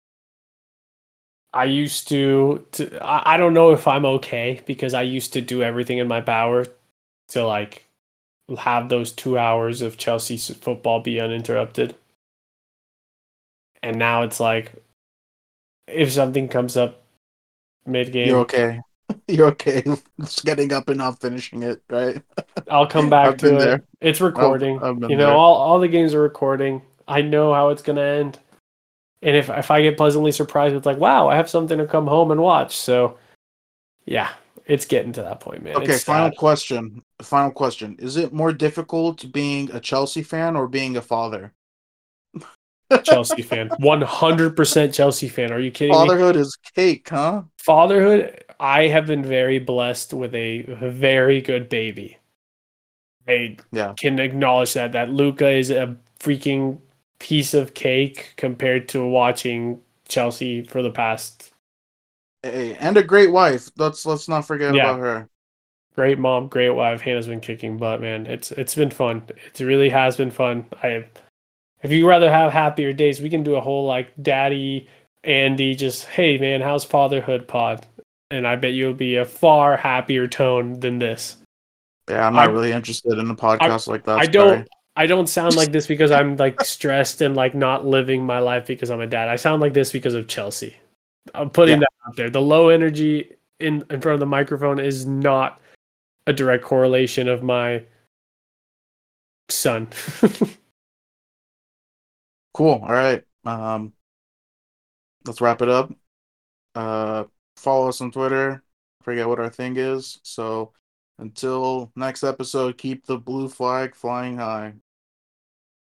I used to. to I, I don't know if I'm okay because I used to do everything in my power to like have those two hours of Chelsea football be uninterrupted, and now it's like, if something comes up mid game, you're okay. You're okay. Just getting up and not finishing it, right? I'll come back to it. There. It's recording. I've, I've you know, there. all all the games are recording. I know how it's gonna end. And if if I get pleasantly surprised, it's like, wow, I have something to come home and watch. So, yeah, it's getting to that point, man. Okay, it's final sad. question. Final question. Is it more difficult being a Chelsea fan or being a father? Chelsea fan. one hundred percent Chelsea fan. Are you kidding Fatherhood me? is cake, huh? Fatherhood, I have been very blessed with a very good baby. I yeah. can acknowledge that, that Luca is a freaking piece of cake compared to watching Chelsea for the past. Hey, and a great wife. Let's let's not forget Yeah, about her. great mom, great wife. Hannah's been kicking butt, man. It's it's been fun. It really has been fun. I if you rather have happier days, we can do a whole like daddy Andy just hey man, how's fatherhood pod? And I bet you'll be a far happier tone than this. Yeah, I'm not I really interested in a I podcast like that. I Sorry. don't I don't sound like this because I'm like stressed and like not living my life because I'm a dad. I sound like this because of Chelsea. I'm putting Yeah, that out there. The low energy in in front of the microphone is not a direct correlation of my son. cool. All right. Um, let's wrap it up. Uh, follow us on Twitter. Forget what our thing is. So until next episode, keep the blue flag flying high.